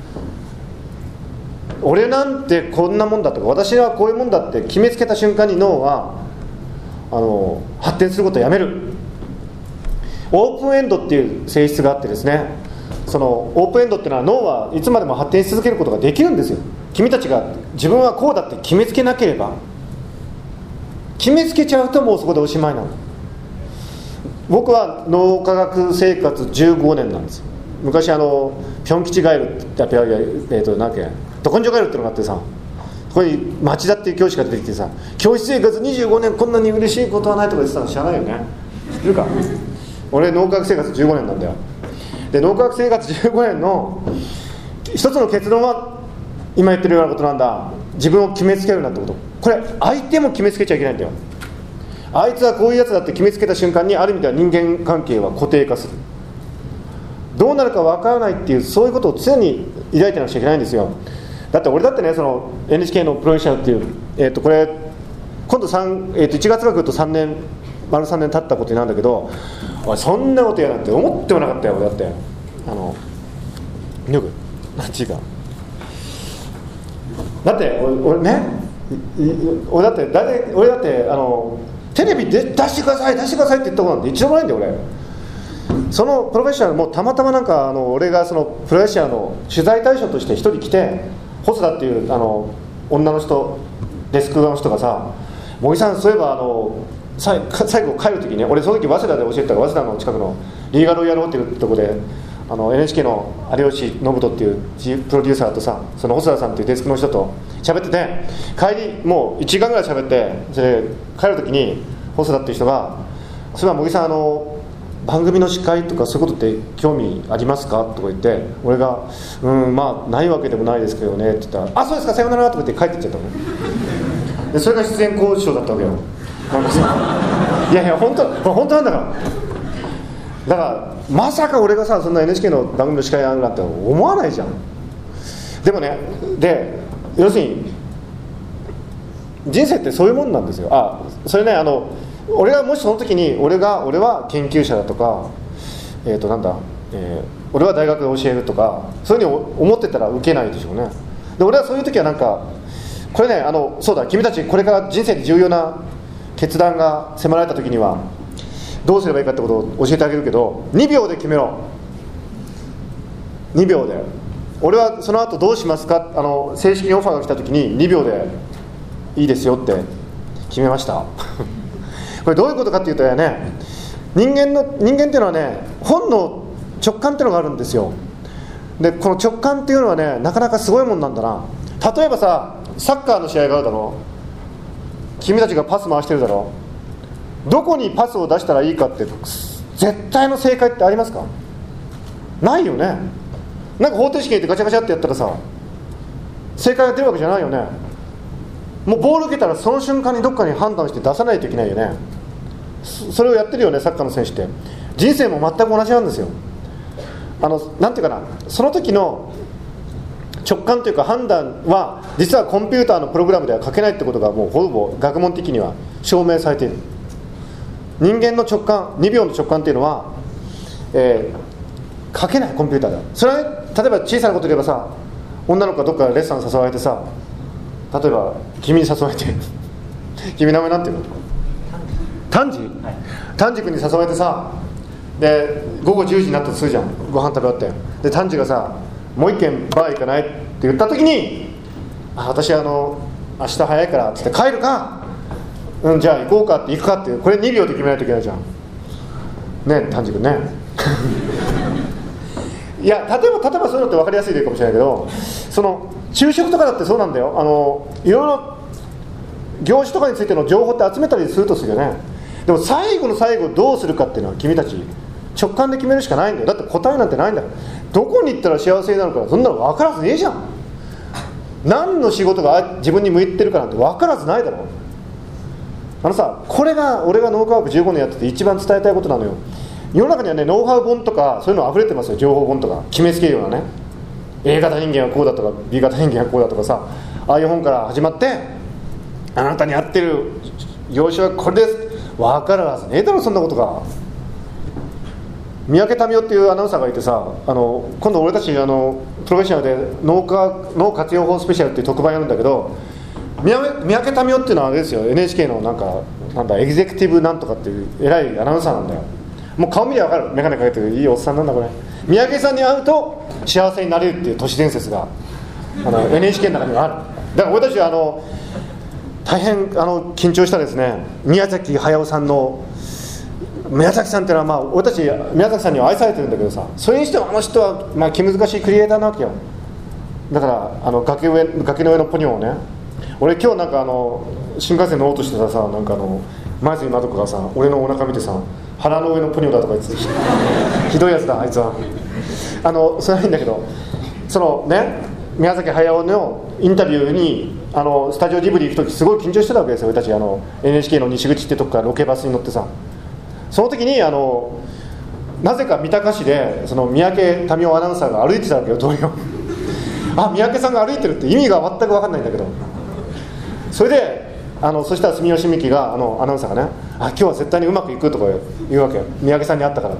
俺なんてこんなもんだとか、私はこういうもんだって決めつけた瞬間に脳は発展することをやめる。オープンエンドっていう性質があってですね、そのオープンエンドっていうのは、脳はいつまでも発展し続けることができるんですよ。君たちが自分はこうだって決めつけなければ。決めつけちゃうともうそこでおしまいなの。僕は脳科学生活15年なんですよ。昔ピョン吉ガエルってなんだっけ、ど根性ガエルってのがあってさ、ここに町田っていう教師が出てきてさ、教師生活25年こんなに嬉しいことはないとか言ってたの知らないよね。知ってるか。俺脳科学生活15年なんだよ。で脳科学生活15年の一つの結論は今言ってるようなことなんだ。自分を決めつけるなってこと。これ相手も決めつけちゃいけないんだよ。あいつはこういうやつだって決めつけた瞬間に、ある意味では人間関係は固定化する。どうなるか分からないっていう、そういうことを常に抱いてなくちゃいけないんですよ。だって俺だってね、その NHK のプロフェッショナルっていう、これ今度1月が来ると丸3年経ったことになるんだけど、そんなことやなんて思ってもなかったよ。俺だってよく何ていうか、だって俺ね、俺だってテレビで出してくださいって言ったことなんて一度もないんだよ俺。そのプロフェッショナルもたまたまなんか俺がそのプロフェッショナルの取材対象として一人来て、細田っていう女の人、デスクの人がさ、茂木さんそういえば最後帰る時にね、俺その時早稲田で教えてたから、早稲田の近くのリーガロイヤルホテルってとこでNHK の有吉信人っていうプロデューサーとさ、その細田さんっていうデスクの人と喋ってて、帰りもう1時間ぐらい喋って、それで帰る時に細田っていう人が、そういえば茂木さん番組の司会とかそういうことって興味ありますかとか言って、俺がまあないわけでもないですけどねって言ったら、あそうですかさようならとか言って帰ってっちゃったのね。でそれが出演交渉だったわけよ。なんかさいやいや本当なんだから。だからまさか俺がさそんな NHK の番組の司会やるなんて思わないじゃん。でもね、で要するに人生ってそういうもんなんですよ。それね、俺がもしその時に俺は研究者だとか俺は大学で教えるとかそういうふうに思ってたら受けないでしょうね。で俺はそういう時はなんかこれね、そうだ、君たちこれから人生で重要な決断が迫られた時にはどうすればいいかってことを教えてあげるけど、2秒で決めろ。2秒で。俺はその後どうしますか、正式にオファーが来た時に2秒でいいですよって決めましたこれどういうことかっていうとね、人間っていうのはね、本能直感っていうのがあるんですよ。でこの直感っていうのはね、なかなかすごいもんなんだな。例えばさ、サッカーの試合があるだろ、君たちがパス回してるだろ、どこにパスを出したらいいかって絶対の正解ってありますか？ないよね。なんか方程式でガチャガチャってやったらさ正解が出るわけじゃないよね。もうボール受けたらその瞬間にどっかに判断して出さないといけないよね。それをやってるよね、サッカーの選手って。人生も全く同じなんですよ。なんていうかな、その時の直感というか判断は実はコンピューターのプログラムでは書けないってことがもうほぼ学問的には証明されている。人間の直感、2秒の直感っていうのは、書けない、コンピューターでは。それは、ね、例えば小さなことで言えばさ、女の子がどっかレッスン誘われてさ、例えば君に誘われて君名前なんていうの？丹治、はい、丹治君に誘われてさ、で午後10時になったとするじゃん、ご飯食べ終わって。で丹治がさ、もう一軒バー行かないって言った時に、私明日早いからって言って帰るか、じゃあ行こうかって行くかっていう、これ2秒で決めないといけないじゃんね、丹治君ねいや例えばそういうのって分かりやすい例かもしれないけど、その就職とかだってそうなんだよ。いろいろ業種とかについての情報って集めたりするとするよね。でも最後の最後どうするかっていうのは君たち直感で決めるしかないんだよ。だって答えなんてないんだから。どこに行ったら幸せになるかそんなの分からずねえじゃん。何の仕事が自分に向いてるかなんて分からずないだろ。これが俺が脳科学15年やってて一番伝えたいことなのよ。世の中にはね、ノウハウ本とかそういうの溢れてますよ。情報本とか決めつけるようなね、A 型人間はこうだとか B 型人間はこうだとかさ、ああいう本から始まって、あなたに合ってる業種はこれです、分かるはずねえだろそんなことが。三宅民夫っていうアナウンサーがいてさ、今度俺たちプロフェッショナルで脳活用法スペシャルっていう特番やるんだけど、三宅民夫っていうのはあれですよ、 NHK のなんだエグゼクティブなんとかっていう偉いアナウンサーなんだよ。もう顔見りゃ分かる、眼鏡かけてるいいおっさんなんだこれ。三宅さんに会うと幸せになれるっていう都市伝説がNHK の中にはある。だから俺たちは大変緊張したですね、宮崎駿さんの、宮崎さんっていうのは、まあ俺たち宮崎さんには愛されてるんだけどさ、それにしても人はまあ気難しいクリエイターなわけよ。だから崖の上のポニョをね、俺今日なんか新幹線乗ろうとしてたらさ、なんか前津まどかがさ、俺のお腹見てさ、腹の上のポニョだとか言ってひどいやつだあいつは。それはいいんだけど、そのね、宮崎駿のインタビューにスタジオジブリ行く時すごい緊張してたわけですよ、俺たちNHK の西口ってとこからロケバスに乗ってさ。その時になぜか三鷹市でその三宅民夫アナウンサーが歩いてたわけよ、通りを三宅さんが歩いてるって意味が全く分かんないんだけど、それでそしたら住吉美希がアナウンサーがね、今日は絶対にうまくいくとか言うわけよ、三宅さんに会ったからって。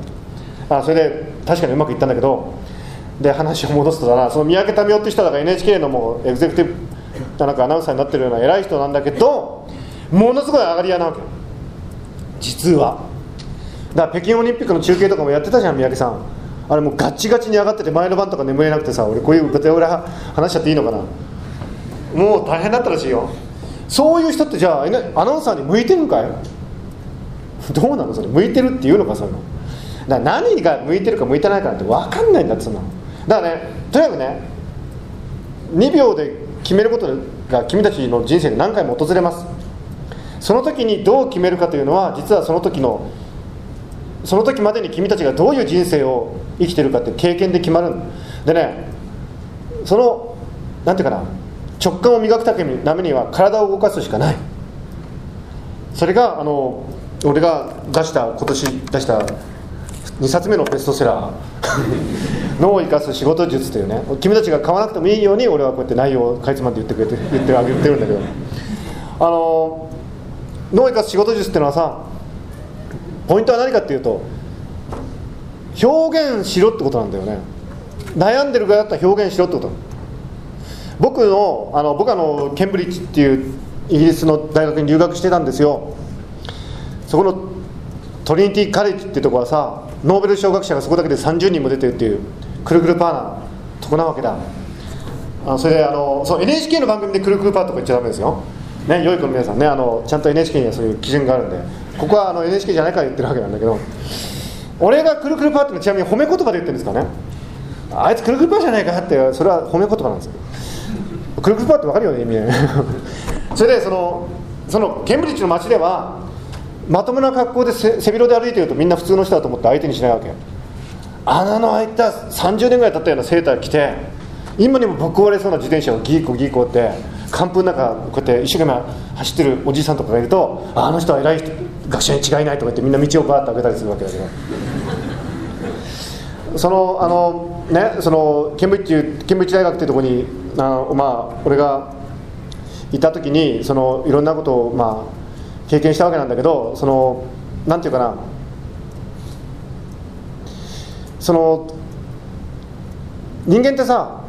それで確かにうまくいったんだけど、で話を戻すとだな、その三宅民夫って人だから NHK のもうエグゼクティブなんかアナウンサーになってるような偉い人なんだけど、ものすごい上がり屋なわけよ実は。だから北京オリンピックの中継とかもやってたじゃん、三宅さん。あれもうガチガチに上がってて前の晩とか眠れなくてさ、俺こういう舞台裏話しちゃっていいのかな、もう大変だったらしいよ。そういう人ってじゃあアナウンサーに向いてるんかいどうなのそれ、向いてるっていうのか、そういうの。だから何が向いてるか向いてないかなんて分かんないんだって、そんなの。だからね、とにかくね、2秒で決めることが君たちの人生で何回も訪れます。その時にどう決めるかというのは、実はその時のその時までに君たちがどういう人生を生きてるかって経験で決まるんでね。そのなんていうかな、直感を磨くためには体を動かすしかない。それが俺が今年出した2冊目のベストセラー脳を生かす仕事術というね、君たちが買わなくてもいいように俺はこうやって内容をかいつまんで言ってあげてるんだけど、脳を生かす仕事術っていうのはさ、ポイントは何かっていうと、表現しろってことなんだよね。悩んでる側だったら表現しろってこと。僕はケンブリッジっていうイギリスの大学に留学してたんですよ。そこのトリニティカレッジっていうところはさ、ノーベル賞学者がそこだけで30人も出てるっていうくるくるパーなとこなわけだ。それでそう NHK の番組でくるくるパーとか言っちゃダメですよ、ね、良い子の皆さんね、ちゃんと NHK にはそういう基準があるんで、ここはNHK じゃないから言ってるわけなんだけど、俺がくるくるパーってのはちなみに褒め言葉で言ってるんですかね。あいつくるくるパーじゃないかって、それは褒め言葉なんですよ。くるくるパーって分かるよね、意味ねそれでそのケンブリッジの街ではまともな格好で背広で歩いてるとみんな普通の人だと思って相手にしないわけ。あいった30年ぐらい経ったようなセーター着て、今にもぶっ壊れそうな自転車をギーコって寒風の中こうやって一生懸命走ってるおじいさんとかがいると、あの人は偉い学者に違いないとか言ってみんな道をバーッと開けたりするわけだけどそのケンブリッジ大学っていうところに俺がいた時にいろんなことを経験したわけなんだけど、なんていうかな、人間ってさ、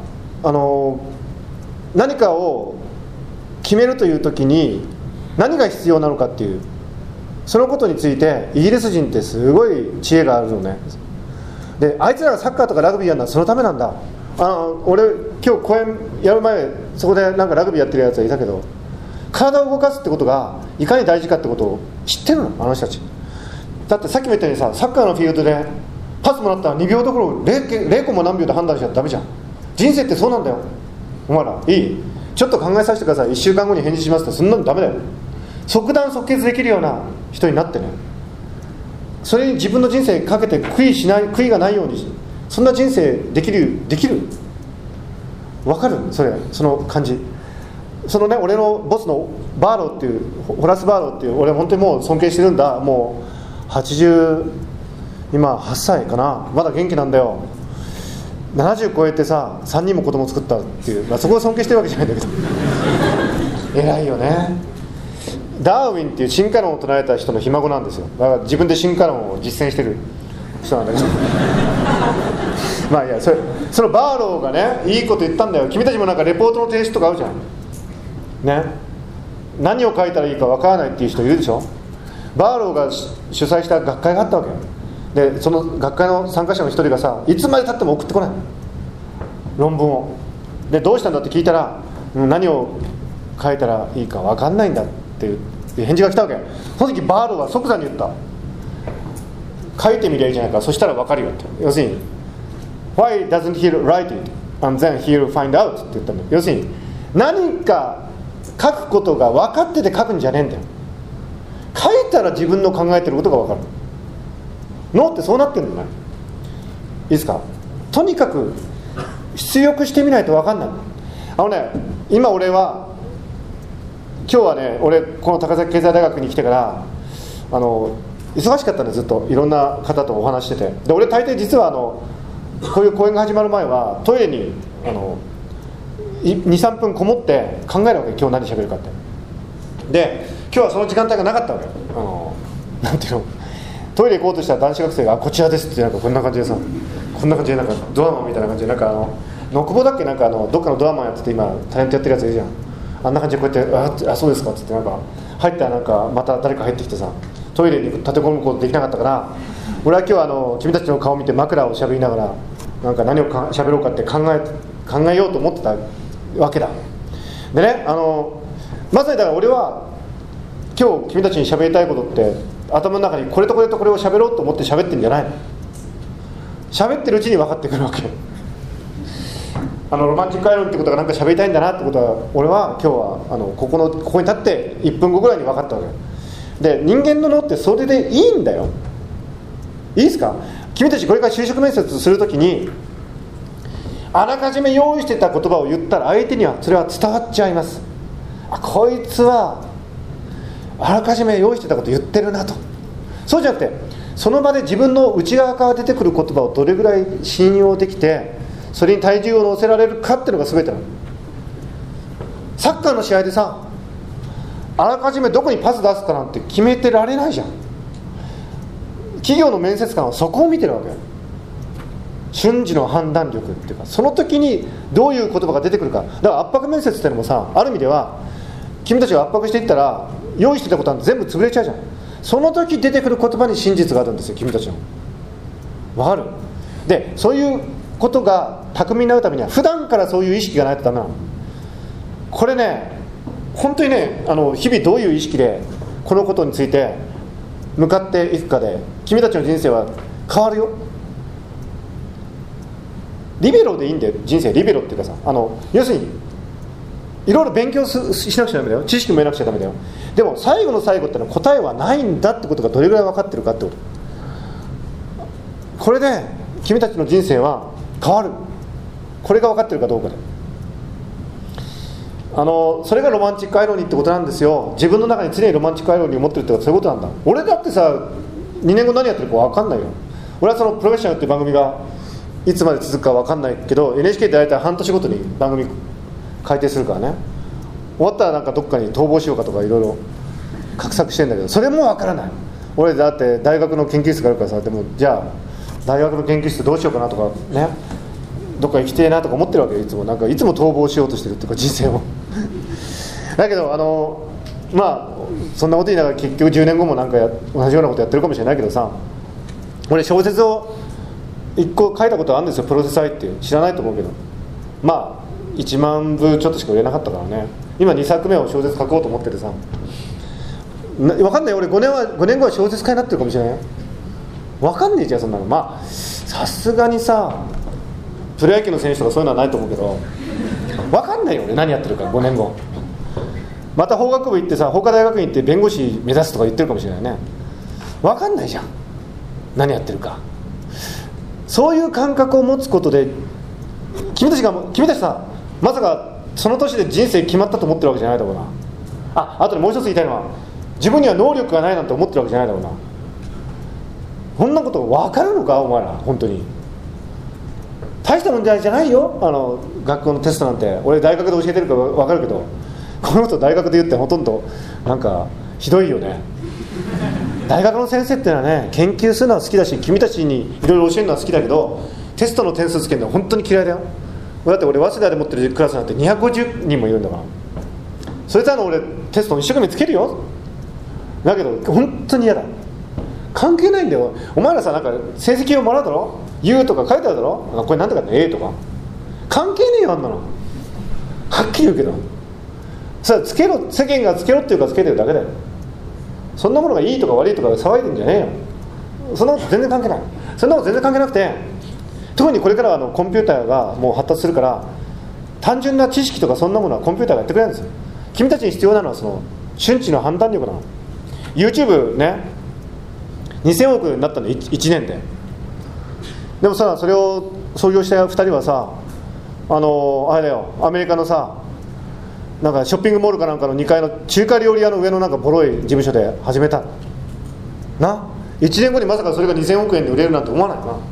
何かを決めるという時に何が必要なのかっていう、そのことについてイギリス人ってすごい知恵があるのね。で、あいつらがサッカーとかラグビーやるのはそのためなんだ。俺今日公演やる前そこでなんかラグビーやってるやつはいたけど、体を動かすってことがいかに大事かってことを知ってるの、あの人たち。だってさっきも言ったようにさ、サッカーのフィールドでパスもらったら2秒どころ 0個も何秒で判断しちゃダメじゃん。人生ってそうなんだよ。お前らいい？ちょっと考えさせてください。1週間後に返事しますってそんなのダメだよ。即断即決できるような人になってね、それに自分の人生かけて悔いがないように、そんな人生できるわかる？その感じ。俺のボスのバーローっていうホラス・バーローっていう、俺本当にもう尊敬してるんだ。もう今8歳かな、まだ元気なんだよ。70超えてさ、3人も子供作ったっていう、そこを尊敬してるわけじゃないんだけど偉いよね。ダーウィンっていう進化論を唱えた人のひ孫なんですよ。だから自分で進化論を実践してる人なんだけどいや、そのバーローがね、いいこと言ったんだよ。君たちもなんかレポートの提出とかあるじゃんね。何を書いたらいいかわからないっていう人いるでしょ。バーローが主催した学会があったわけで、その学会の参加者の一人がさ、いつまで経っても送ってこない論文を。で、どうしたんだって聞いたら、何を書いたらいいかわかんないんだっていう返事が来たわけ。その時バーローは即座に言った。書いてみりゃいいじゃないか、そしたらわかるよって。要するに Why doesn't he write it and then he'll find out って言ったんだよ。要するに何か書くことが分かってて書くんじゃねえんだよ。書いたら自分の考えてることが分かる。脳ってそうなってるんだね。いいですか。とにかく出力してみないと分かんない。今今日はね、俺この高崎経済大学に来てから忙しかったんで、ずっといろんな方とお話してて、で俺大抵実はこういう講演が始まる前はトイレに2、3分こもって考えるわけ。今日何喋るかって。で、今日はその時間帯がなかったわけ。なんていうの、トイレ行こうとしたら男子学生がこちらですってなんかこんな感じでさ、こんな感じでなんかドアマンみたいな感じで、なんかノクボだっけ、なんかどっかのドアマンやってて今タレントやってるやついるじゃん。あんな感じでこうやって、あそうですかっつってなんか入ったらなんかまた誰か入ってきてさ、トイレに立て込むことできなかったから、俺は今日は君たちの顔を見て枕をしゃべりながらなんか何をしゃべろうかって考えようと思ってたわけだ。でね、まさにだから俺は今日君たちに喋りたいことって頭の中にこれとこれとこれを喋ろうと思って喋ってるんじゃないの。喋ってるうちに分かってくるわけ。ロマンチックアイロンってことがなんか喋りたいんだなってことは、俺は今日はここに立って1分後ぐらいに分かったわけで、人間の脳ってそれでいいんだよ。 いいですか、君たちこれから就職面接するときにあらかじめ用意してた言葉を言ったら相手にはそれは伝わっちゃいます。こいつはあらかじめ用意してたこと言ってるなと。そうじゃなくて、その場で自分の内側から出てくる言葉をどれぐらい信用できて、それに体重を乗せられるかっていうのが全てなの。サッカーの試合でさ、あらかじめどこにパス出すかなんて決めてられないじゃん。企業の面接官はそこを見てるわけよ。瞬時の判断力っていうか、その時にどういう言葉が出てくるか。だから圧迫面接っていうのもさ、ある意味では君たちが圧迫していったら用意してたことは全部潰れちゃうじゃん。その時出てくる言葉に真実があるんですよ、君たちの。わかる？で、そういうことが巧みになるためには普段からそういう意識がないとダメなの。これね、本当にね、日々どういう意識でこのことについて向かっていくかで君たちの人生は変わるよ。リベロでいいんだよ、人生。リベロっていうかさ、要するにいろいろ勉強しなくちゃダメだよ、知識も得なくちゃダメだよ。でも最後の最後ってのは答えはないんだってことがどれぐらい分かってるかってこと。これで君たちの人生は変わる。これが分かってるかどうかで、それがロマンチックアイロニーってことなんですよ。自分の中に常にロマンチックアイロニーを持ってるってことはそういうことなんだ。俺だってさ、2年後何やってるか分かんないよ。俺はそのプロフェッショナルっていう番組がいつまで続くか分かんないけど、 NHK って大体半年ごとに番組改定するからね。終わったらなんかどっかに逃亡しようかとかいろいろ画策してんだけど、それも分からない。俺だって大学の研究室があるからさ、でもじゃあ大学の研究室どうしようかなとかね、どっか行きてえなとか思ってるわけよ。いつもなんかいつも逃亡しようとしてるっていうか、人生をだけどまあそんなこと言いながら結局10年後もなんか同じようなことやってるかもしれないけどさ、俺小説を1個書いたことあるんですよ、プロセスアイっていう。知らないと思うけど、まあ1万部ちょっとしか売れなかったからね。今2作目を小説書こうと思っててさ、分かんない。俺5年後は小説家になってるかもしれない。分かんねえじゃんそんなの。まあさすがにさ、プロ野球の選手とかそういうのはないと思うけど、分かんないよ俺何やってるか。5年後また法学部行ってさ、法科大学院行って弁護士目指すとか言ってるかもしれないね。分かんないじゃん何やってるか。そういう感覚を持つことで、君たちさ、まさかその年で人生決まったと思ってるわけじゃないだろうな。あとでもう一つ言いたいのは、自分には能力がないなんて思ってるわけじゃないだろうな。こんなこと分かるのかお前ら。本当に大した問題じゃないよ、学校のテストなんて。俺大学で教えてるから分かるけど、このこと大学で言ってほとんどなんかひどいよね。大学の先生っていうのはね、研究するのは好きだし、君たちにいろいろ教えるのは好きだけど、テストの点数つけるのは本当に嫌いだよ。だって俺早稲田で持ってるクラスなんて250人もいるんだから、そいつらの俺テストを一生懸命つけるよ。だけど本当に嫌だ。関係ないんだよ。お前らさ、なんか成績をもらうだろ、U とか書いてあるだろ、これなんとかって A とか関係ねえよあんなの。はっきり言うけど、それつけろ、世間がつけろっていうかつけてるだけだよ。そんなものがいいとか悪いとか騒いでんじゃねえよ。そんなこと全然関係ない。そんなこと全然関係なくて、特にこれからはコンピューターがもう発達するから、単純な知識とかそんなものはコンピューターがやってくれるんですよ。君たちに必要なのはその瞬時の判断力なの。 YouTube ね、2000億になったの 1年で。でもさ、それを創業した2人はさ、あれだよ、アメリカのさ、なんかショッピングモールかなんかの2階の中華料理屋の上のなんかボロい事務所で始めたな。1年後にまさかそれが2000億円で売れるなんて思わないよな。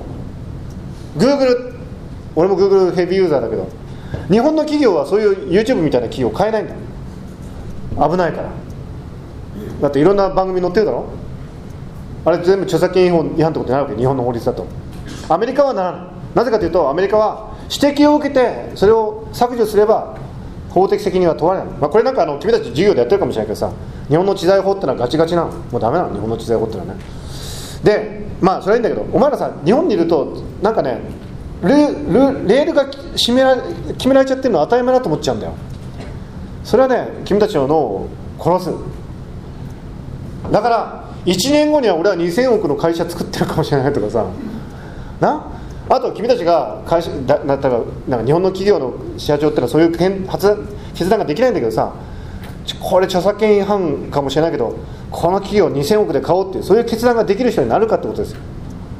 Google、 俺も Google ヘビーユーザーだけど、日本の企業はそういう YouTube みたいな企業買えないんだよ。危ないから。だっていろんな番組載ってるだろ。あれ全部著作権違反ってことになるわけ、日本の法律だと。アメリカはならない。なぜかというと、アメリカは指摘を受けてそれを削除すれば法的責任は問われない。これなんか君たち授業でやってるかもしれないけどさ、日本の知財法ってのはガチガチなの。もうダメなの、日本の知財法ってのはね。で、まあそれはいいんだけど、お前らさ、日本にいるとなんかね、レールが決められちゃってるのは当たり前だと思っちゃうんだよ。それはね、君たちの脳を殺す。だから1年後には俺は2000億の会社作ってるかもしれないとかさな。あと君たちが会社だったらなんか日本の企業の社長ってのはそういう決断ができないんだけどさ、これ著作権違反かもしれないけど、この企業を2000億で買おうっていう、そういう決断ができる人になるかってことですよ。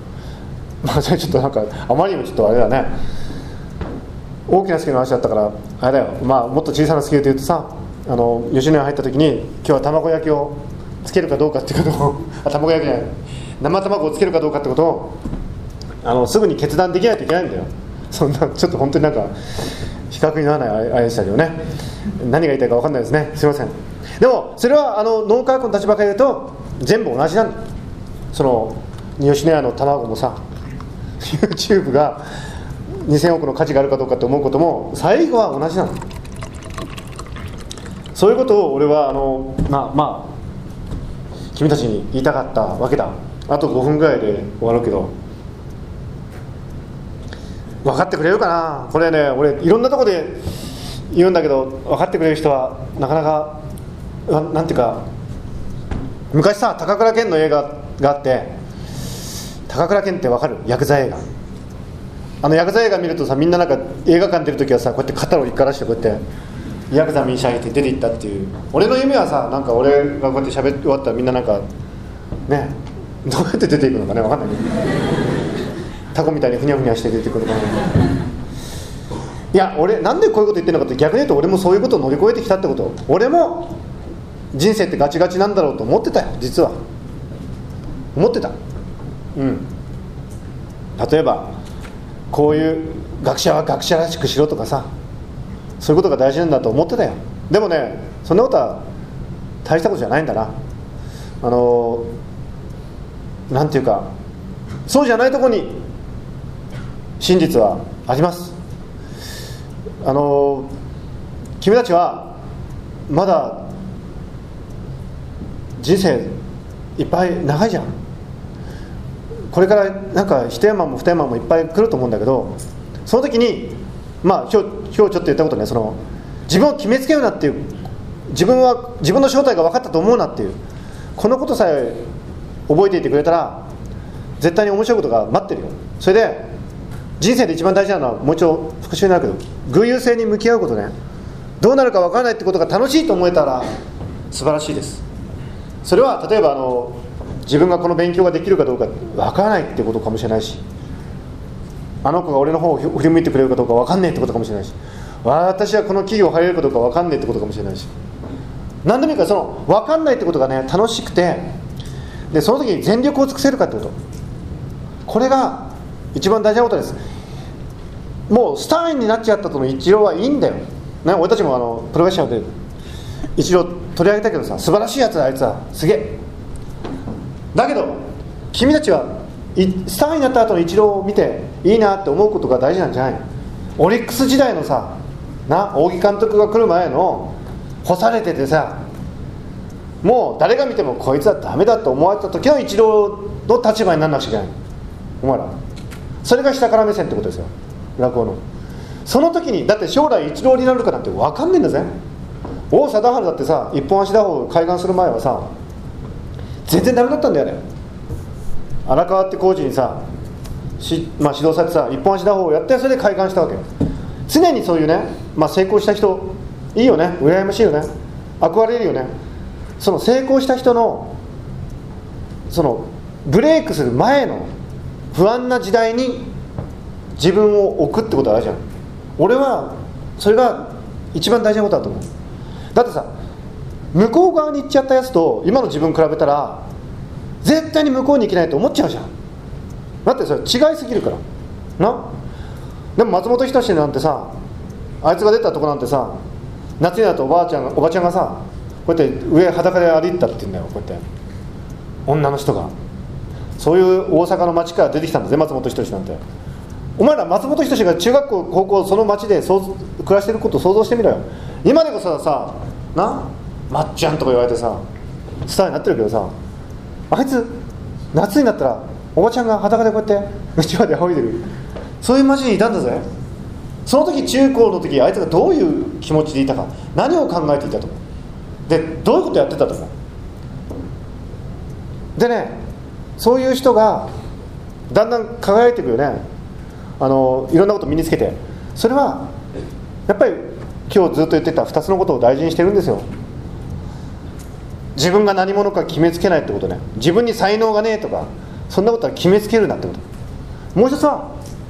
それちょっとなんかあまりにもちょっとあれだね、大きなスケールの話だったからあれだよ、もっと小さなスケールで言うとさ、吉野家入った時に今日は卵焼きをつけるかどうかってことを卵焼きじゃない、生卵をつけるかどうかってことをすぐに決断できないといけないんだよ。そんなちょっと本当になんか比較にならないあれでしたけどね、何が言いたいか分かんないですね、すいません。でもそれは脳科学の立場から言うと全部同じなんだ。その吉野家の卵もさ、 YouTube が2000億の価値があるかどうかって思うことも最後は同じなの。そういうことを俺は君たちに言いたかったわけだ。あと5分ぐらいで終わるけど分かってくれるかな。これね、俺いろんなとこで言うんだけど分かってくれる人はなかなかなんていうか、昔さ高倉健の映画があって、高倉健って分かる？ヤクザ映画。ヤクザ映画見るとさ、みんななんか映画館出るときはさこうやって肩を一からしてこうやってヤクザ民主上げて出ていったっていう。俺の夢はさ、なんか俺がこうやって喋って終わったらみんななんかね、どうやって出ていくのかね、分かんないけどタコみたいにふにゃふにゃして出てくるかな。いや俺なんでこういうこと言ってるのかって、逆に言うと俺もそういうことを乗り越えてきたってこと。俺も人生ってガチガチなんだろうと思ってたよ、実は思ってた。例えばこういう学者は学者らしくしろとかさ、そういうことが大事なんだと思ってたよ。でもね、そんなことは大したことじゃないんだな。なんていうか、そうじゃないところに真実はあります。君たちはまだ人生いっぱい長いじゃん。これからなんか一山も二山もいっぱい来ると思うんだけど、その時に今日ちょっと言ったことね、自分を決めつけるなっていう、自分の正体が分かったと思うなっていう、このことさえ覚えていてくれたら絶対に面白いことが待ってるよ。それで人生で一番大事なのは、もう一度復習になるけど、偶有性に向き合うことね。どうなるか分からないってことが楽しいと思えたら素晴らしいです。それは例えば自分がこの勉強ができるかどうか分からないってことかもしれないし、あの子が俺の方を振り向いてくれるかどうか分かんないってことかもしれないし、私はこの企業入れるかどうか分かんないってことかもしれないし、何でもいいから、その分かんないってことがね楽しくて、でその時に全力を尽くせるかってこと、これが一番大事なことです。もうスターになっちゃったとの一郎はいいんだよ、ね、俺たちもプロフェッショナルで一郎取り上げたけどさ、素晴らしいやつだ、あいつはすげえ。だけど君たちはスターになった後の一郎を見ていいなって思うことが大事なんじゃないの。オリックス時代のさ仰木監督が来る前の干されててさ、もう誰が見てもこいつはダメだと思われた時の一郎の立場にならなくちゃいけない、お前ら。それが下から目線ってことですよ、落語の。その時にだって将来一郎になるかなんて分かんないんだぜ。王貞治だってさ、一本足打法を開眼する前はさ全然ダメだったんだよね。荒川って工事にさ指導されてさ、一本足打法をやって、それで開眼したわけよ。常にそういうね、成功した人いいよね、羨ましいよね、憧れるよね。その成功した人のそのブレイクする前の不安な時代に自分を置くってことはあるじゃん。俺はそれが一番大事なことだと思う。だってさ、向こう側に行っちゃったやつと今の自分比べたら絶対に向こうに行けないと思っちゃうじゃん。だってそれ違いすぎるからな。でも松本人志なんてさ、あいつが出たとこなんてさ、夏になるとおばちゃんがさこうやって上裸で歩いてたって言うんだよ、こうやって女の人が。そういう大阪の町から出てきたんだぜ、松本人志なんて。お前ら松本人志が中学校高校その町で暮らしてることを想像してみろよ。今でこそさまっちゃんとか言われてさスターになってるけどさ、あいつ夏になったらおばちゃんが裸でこうやってうちまで仰いでる、そういう町にいたんだぜ。その時中高の時あいつがどういう気持ちでいたか、何を考えていたと思う、でどういうことやってたと思う。でね、そういう人がだんだん輝いていくよね。いろんなことを身につけて、それはやっぱり今日ずっと言ってた2つのことを大事にしてるんですよ。自分が何者か決めつけないってことね。自分に才能がねえとかそんなことは決めつけるなってこと。 もう一つは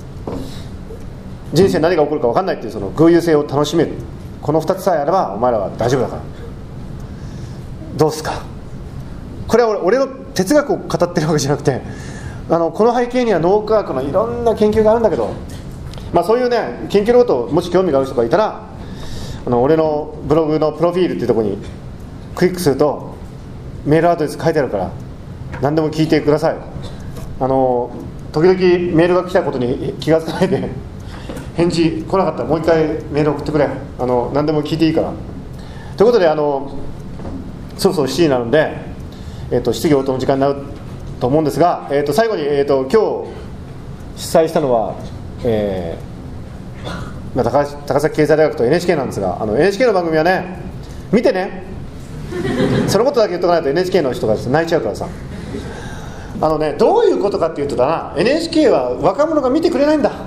人生何が起こるか分かんないっていうその偶有性を楽しめる、この2つさえあればお前らは大丈夫だから。どうすか。これは俺の哲学を語ってるわけじゃなくて、この背景には脳科学のいろんな研究があるんだけど、そういうね研究のこともし興味がある人がいたら、俺のブログのプロフィールっていうところにクリックするとメールアドレス書いてあるから何でも聞いてください。時々メールが来たことに気がつかないで返事来なかったらもう一回メール送ってくれ。何でも聞いていいから。ということでそろそろ7時になるんで、質疑応答の時間になると思うんですが、最後に、今日主催したのは、高崎経済大学と NHK なんですが、NHK の番組はね見てねそのことだけ言っとかないと NHK の人が泣いちゃうからさ。どういうことかっていうとだな、 NHK は若者が見てくれないんだ。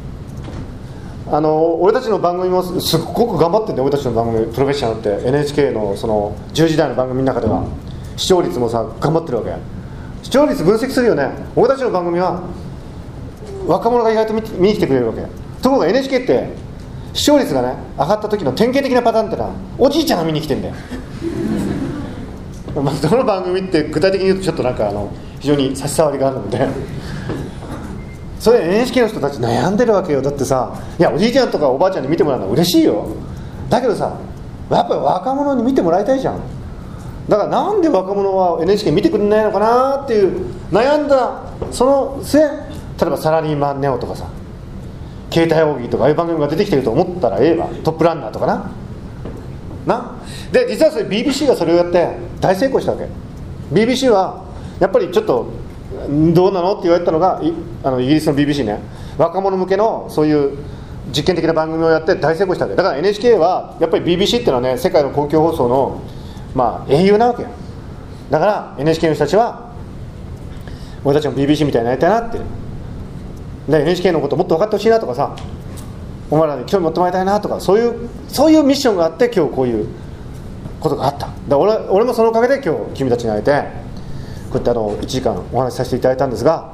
俺たちの番組もすっごく頑張ってんだよ。俺たちの番組プロフェッショナルって NHK のその10時台の番組の中では視聴率もさ頑張ってるわけ。視聴率分析するよね。俺たちの番組は若者が意外と見に来てくれるわけ。ところが NHK って視聴率がね上がった時の典型的なパターンってのはおじいちゃんが見に来てんだよどの番組って具体的に言うとちょっとなんか非常に差し障りがあるのでそれ NHK の人たち悩んでるわけよ。だってさ、いやおじいちゃんとかおばあちゃんに見てもらうのは嬉しいよ。だけどさやっぱり若者に見てもらいたいじゃん。だからなんで若者は NHK 見てくれないのかなっていう悩んだその末、例えばサラリーマンネオとかさ携帯大喜利とかああいう番組が出てきてると思ったらトップランナーとかなで、実はそれ BBC がそれをやって大成功したわけ。 BBC はやっぱりちょっとどうなのって言われたのがイギリスの BBC ね、若者向けのそういう実験的な番組をやって大成功したわけだから。 NHK はやっぱり BBC っていうのはね世界の公共放送の英雄なわけよ。だから NHK の人たちは俺たちも BBC みたいになりたいなって、で NHK のこともっと分かってほしいなとかさ、お前らに興味持ってもらいたいなとか、そういうミッションがあって今日こういうことがあった。だから俺もそのおかげで今日君たちに会えてこうやって1時間お話しさせていただいたんですが、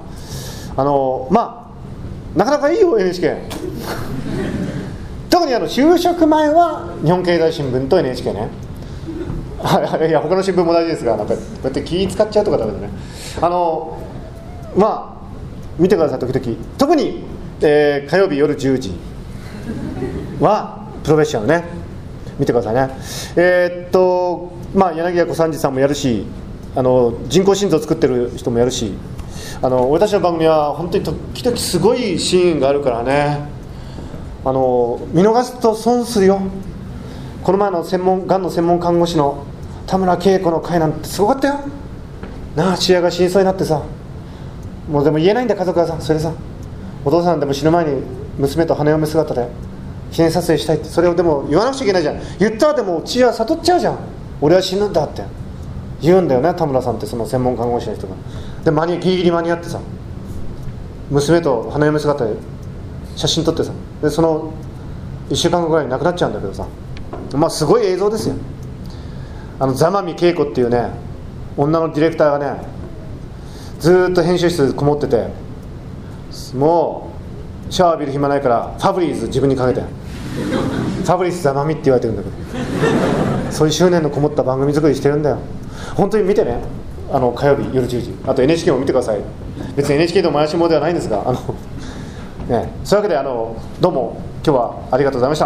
なかなかいいよ NHK 特に就職前は日本経済新聞と NHK ねいや他の新聞も大事ですが、なんかこうやって気使っちゃうとかダメだね。見てください時々。特に、火曜日夜10時はプロフェッショナルね見てくださいね。柳家小三治さんもやるし、人工心臓を作ってる人もやるし、俺たちの番組は本当に時々すごいシーンがあるからね、見逃すと損するよ。この前のがんの専門看護師の田村恵子の会なんてすごかったよなあ。父親が死にそうになってさ、もうでも言えないんだ家族がさ、それでさお父さんでも死ぬ前に娘と花嫁姿で記念撮影したいって、それをでも言わなくちゃいけないじゃん。言ったらでも父親悟っちゃうじゃん。俺は死ぬんだって言うんだよね、田村さんってその専門看護師の人が。でギリギリ間に合ってさ娘と花嫁姿で写真撮ってさ、でその1週間後ぐらいに亡くなっちゃうんだけどさ、すごい映像ですよ。座間味恵子っていうね女のディレクターがねずっと編集室こもってて、もうシャワー浴びる暇ないからファブリーズ自分にかけてファブリーズ座間味って言われてるんだけど、そういう執念のこもった番組作りしてるんだよ。本当に見てね、火曜日夜10時、あと NHK も見てください。別に NHK の回し物ではないんですが、そういうわけでどうも今日はありがとうございました。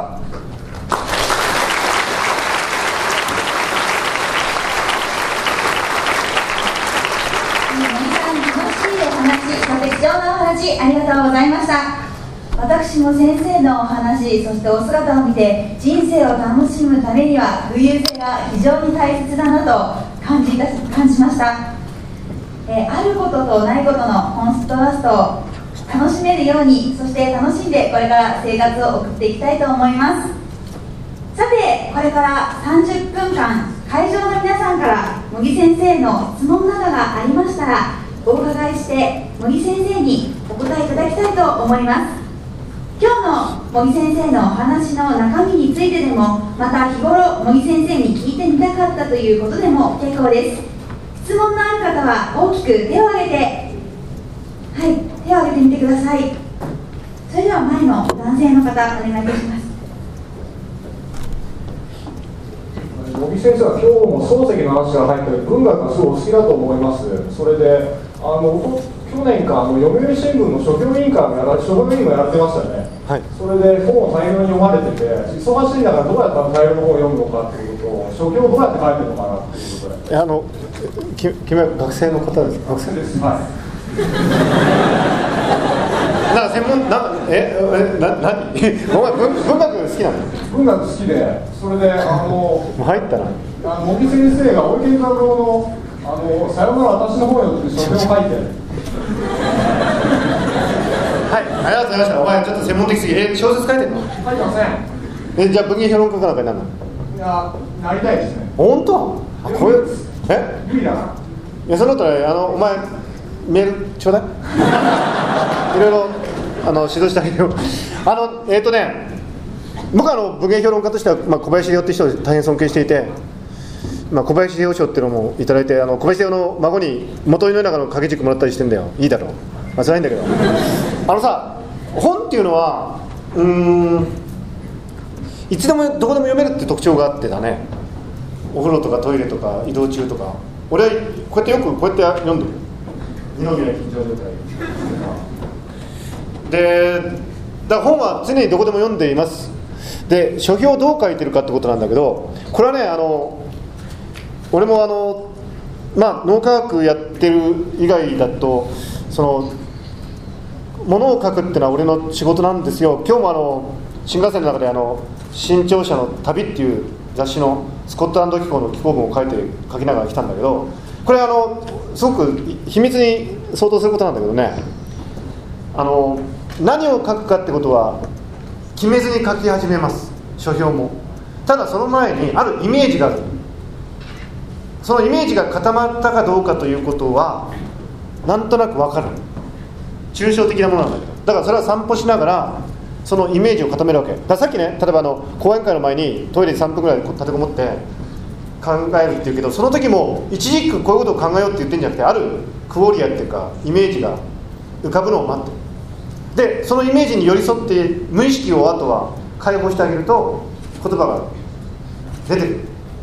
ありがとうございました。私も先生のお話、そしてお姿を見て人生を楽しむためには偶有性が非常に大切だなと感じました。あることとないことのコントラストを楽しめるように、そして楽しんでこれから生活を送っていきたいと思います。さて、これから30分間会場の皆さんから茂木先生の質問などがありましたらお伺いして茂木先生にお答えいただきたいと思います。今日の茂木先生のお話の中身についてでも、また日頃茂木先生に聞いてみたかったということでも結構です。質問のある方は大きく手を挙げて、はい、 手を挙げてみてください。それでは前の男性の方、お願いいたします。 茂木先生は今日も漱石の話が入ってる文学がすごいお好きだと思います。それで去年か読売新聞の書評委員会もやられてましたよね。はい、それで本を大量に読まれてて、忙しい中でどうやったら大量の本を読むのかっていうことと、書評をどうやって書いてるのかなっていうことで。 君は学生の方ですか？学生です。はい。なんか専門何？お前文学好きなの？ 文学好きで、それでもう入ったな。 茂木先生が大池健太郎のさよなら私の本よって書評を書いてる。 はい、ありがとうございました。お前ちょっと専門的すぎ。小説書いてんの？ 書いてません。 じゃあ文芸評論家かなんかになるの？ いや、なりたいですね。 本当？これ無理だな。 いや、その後ね、お前メールちょうだい。いろいろ指導してあげるよ。僕は文芸評論家としては、小林秀夫っていう人を大変尊敬していて、小林秀夫賞っていうのもいただいて、小林秀夫の孫に元井の中の掛け軸もらったりしてんだよ。いいだろう。それはいいんだけど、本っていうのはいつでもどこでも読めるって特徴があってだね。お風呂とかトイレとか移動中とか、俺はこうやってよくこうやって読んでる。二宮金城状態で、だから本は常にどこでも読んでいます。で、書評をどう書いてるかってことなんだけど、これはね、俺も脳科学やってる以外だと、物を書くっていうのは俺の仕事なんですよ。今日も新幹線の中で新潮社の旅っていう雑誌のスコットランド機構の寄稿文を書きながら来たんだけど、これすごく秘密に相当することなんだけどね、何を書くかってことは決めずに書き始めます。書評も。ただその前にあるイメージがある。そのイメージが固まったかどうかということはなんとなく分かる。抽象的なものなんだけど、だからそれは散歩しながらそのイメージを固めるわけだから、さっきね、例えば講演会の前にトイレに3分ぐらい立てこもって考えるっていうけど、その時も一時こういうことを考えようって言ってんじゃなくて、あるクオリアっていうかイメージが浮かぶのを待ってる。でそのイメージに寄り添って無意識をあとは解放してあげると言葉が出てくる。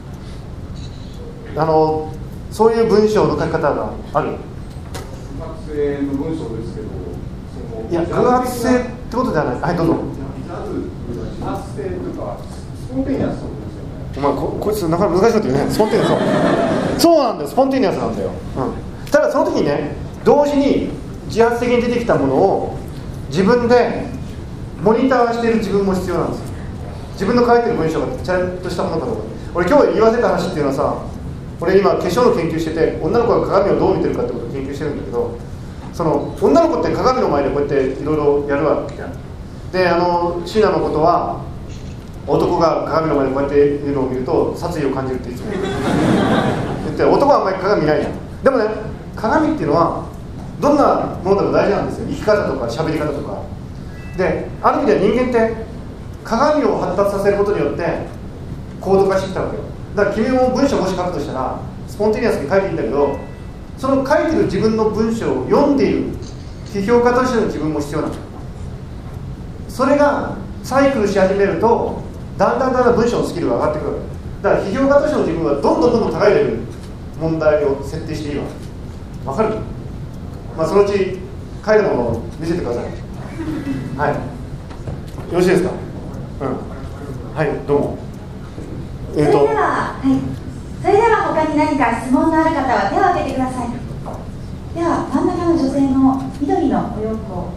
そういう文章の書き方がある。 学生の文章ですけど、 いや、空発性ってことではない。はい、どうぞ。 自発性というかスポンテニアスってことですよね。 お前こいつなかなか難しいこと言うね。スポンテニアス。そうなんだよ、スポンテニアスなんだよ。ただその時にね、同時に自発的に出てきたものを自分でモニターしている自分も必要なんですよ。自分の書いてる文章がちゃんとしたものかどうか。俺今日言わせた話っていうのはさ、俺今化粧の研究してて、女の子が鏡をどう見てるかってことを研究してるんだけど、その女の子って鏡の前でこうやっていろいろやるわけじゃん。で椎名のことは、男が鏡の前でこうやっているのを見ると殺意を感じるっていつも言って男はあんまり鏡見ないじゃん。でもね、鏡っていうのはどんなものでも大事なんですよ。生き方とか喋り方とかで、ある意味では人間って鏡を発達させることによって高度化してきたわけよ。だから君も文章もし書くとしたらスポンテニアスに書いていいんだけど、その書いてる自分の文章を読んでいる批評家としての自分も必要なんだよ。それがサイクルし始めるとだんだん文章のスキルが上がってくるわけだから、批評家としての自分はどんどん高いレベル問題を設定していいわけ。わかる？そのうち書いたものを見せてください。はい、よろしいですか？はい、どうも。 それでは他に何か質問のある方は手を挙げてください。では真ん中の女性の緑のお洋服を。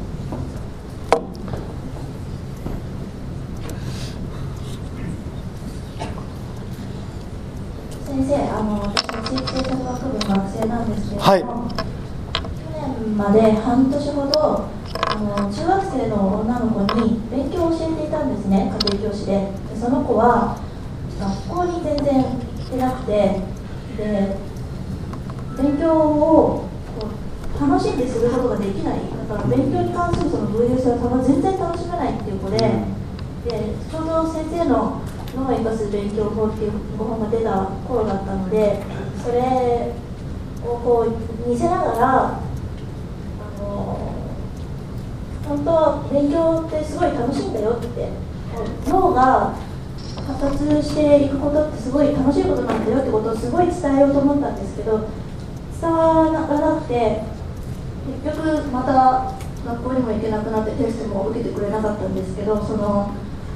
先生、私地域政策学部の学生なんですけれども、 はい、 去年まで半年ほど中学生の女の子に勉強を教えていたんですね、家庭教師で。その子は学校に全然行ってなくて、で勉強を楽しんですることができない、だから勉強に関するその分類性を全然楽しめないっていう子で、ちょうど先生の脳を生かす勉強法っていうご本が出た頃だったので、それをこう見せながら本当は勉強ってすごい楽しいんだよって、脳が発達していくことってすごい楽しいことなんだよってことをすごい伝えようと思ったんですけど、伝わらなくて、結局また学校にも行けなくなってテストも受けてくれなかったんですけど、私は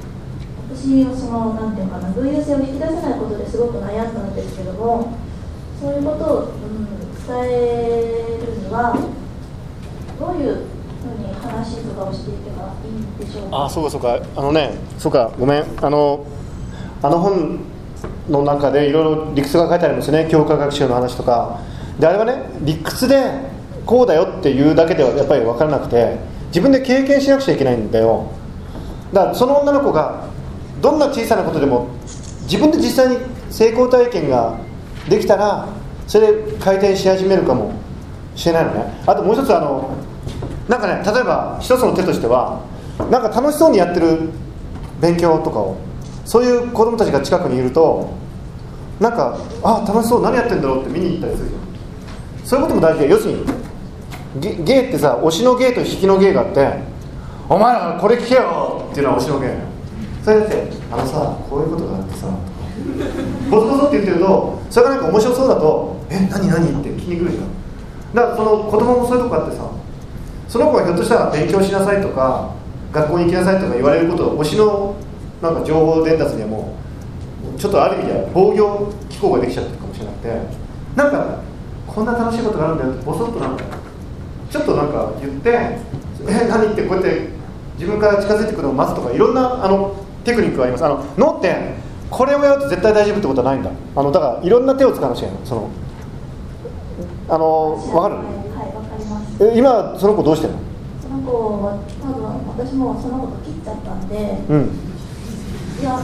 なんていうかな、同優性を引き出せないことですごく悩んだんですけども、そういうことを、伝えるにはどういうふうに話とかをしていけばいいんでしょうか。 そうかそうか、ごめん、あの本の中でいろいろ理屈が書いてありますね。教科学習の話とかで、あれはね、理屈でこうだよっていうだけではやっぱり分からなくて、自分で経験しなくちゃいけないんだよ。だからその女の子がどんな小さなことでも自分で実際に成功体験ができたら、それで回転し始めるかもしれないのね。あともう一つ、なんかね、例えば一つの手としては、なんか楽しそうにやってる勉強とかを、そういう子供たちが近くにいると、なんか楽しそう、何やってんだろうって見に行ったりするよ。そういうことも大事で、要するに芸ってさ、推しの芸と引きの芸があって、お前らこれ聞けよっていうのは推しの芸。それでこういうことがあってさ、ボソボソって言ってると、それがなんか面白そうだと、何って聞きに来るじゃん。だからその子供もそういうとこあってさ、その子がひょっとしたら勉強しなさいとか学校に行きなさいとか言われることを、推しのなんか情報伝達にはもうちょっとある意味では防御機構ができちゃってるかもしれなくて、なんかこんな楽しいことがあるんだよってボソッとなんかちょっとなんか言って、何ってこうやって自分から近づいてくるのを待つとか、いろんなテクニックがあります。脳ってこれをやると絶対大丈夫ってことはないんだ。だからいろんな手を使わなきゃいけない。分かる？ はい、わかります。 今その子どうしてるの？ その子は多分私もその子と切っちゃったんで、いや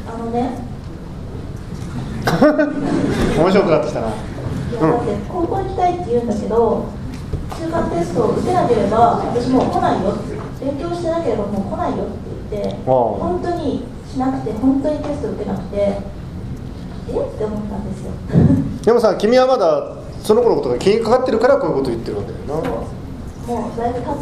面白くなってきたな。 だって高校行きたいって言うんだけど、中間テストを受けなければ私もう来ないよって、勉強してなければもう来ないよって言って、本当にしなくて、本当にテスト受けなくて、って思ったんですよ。 でもさ、君はまだその子のことが気にかかってるからこういうこと言ってるわけだよな。 もうだいぶ経つ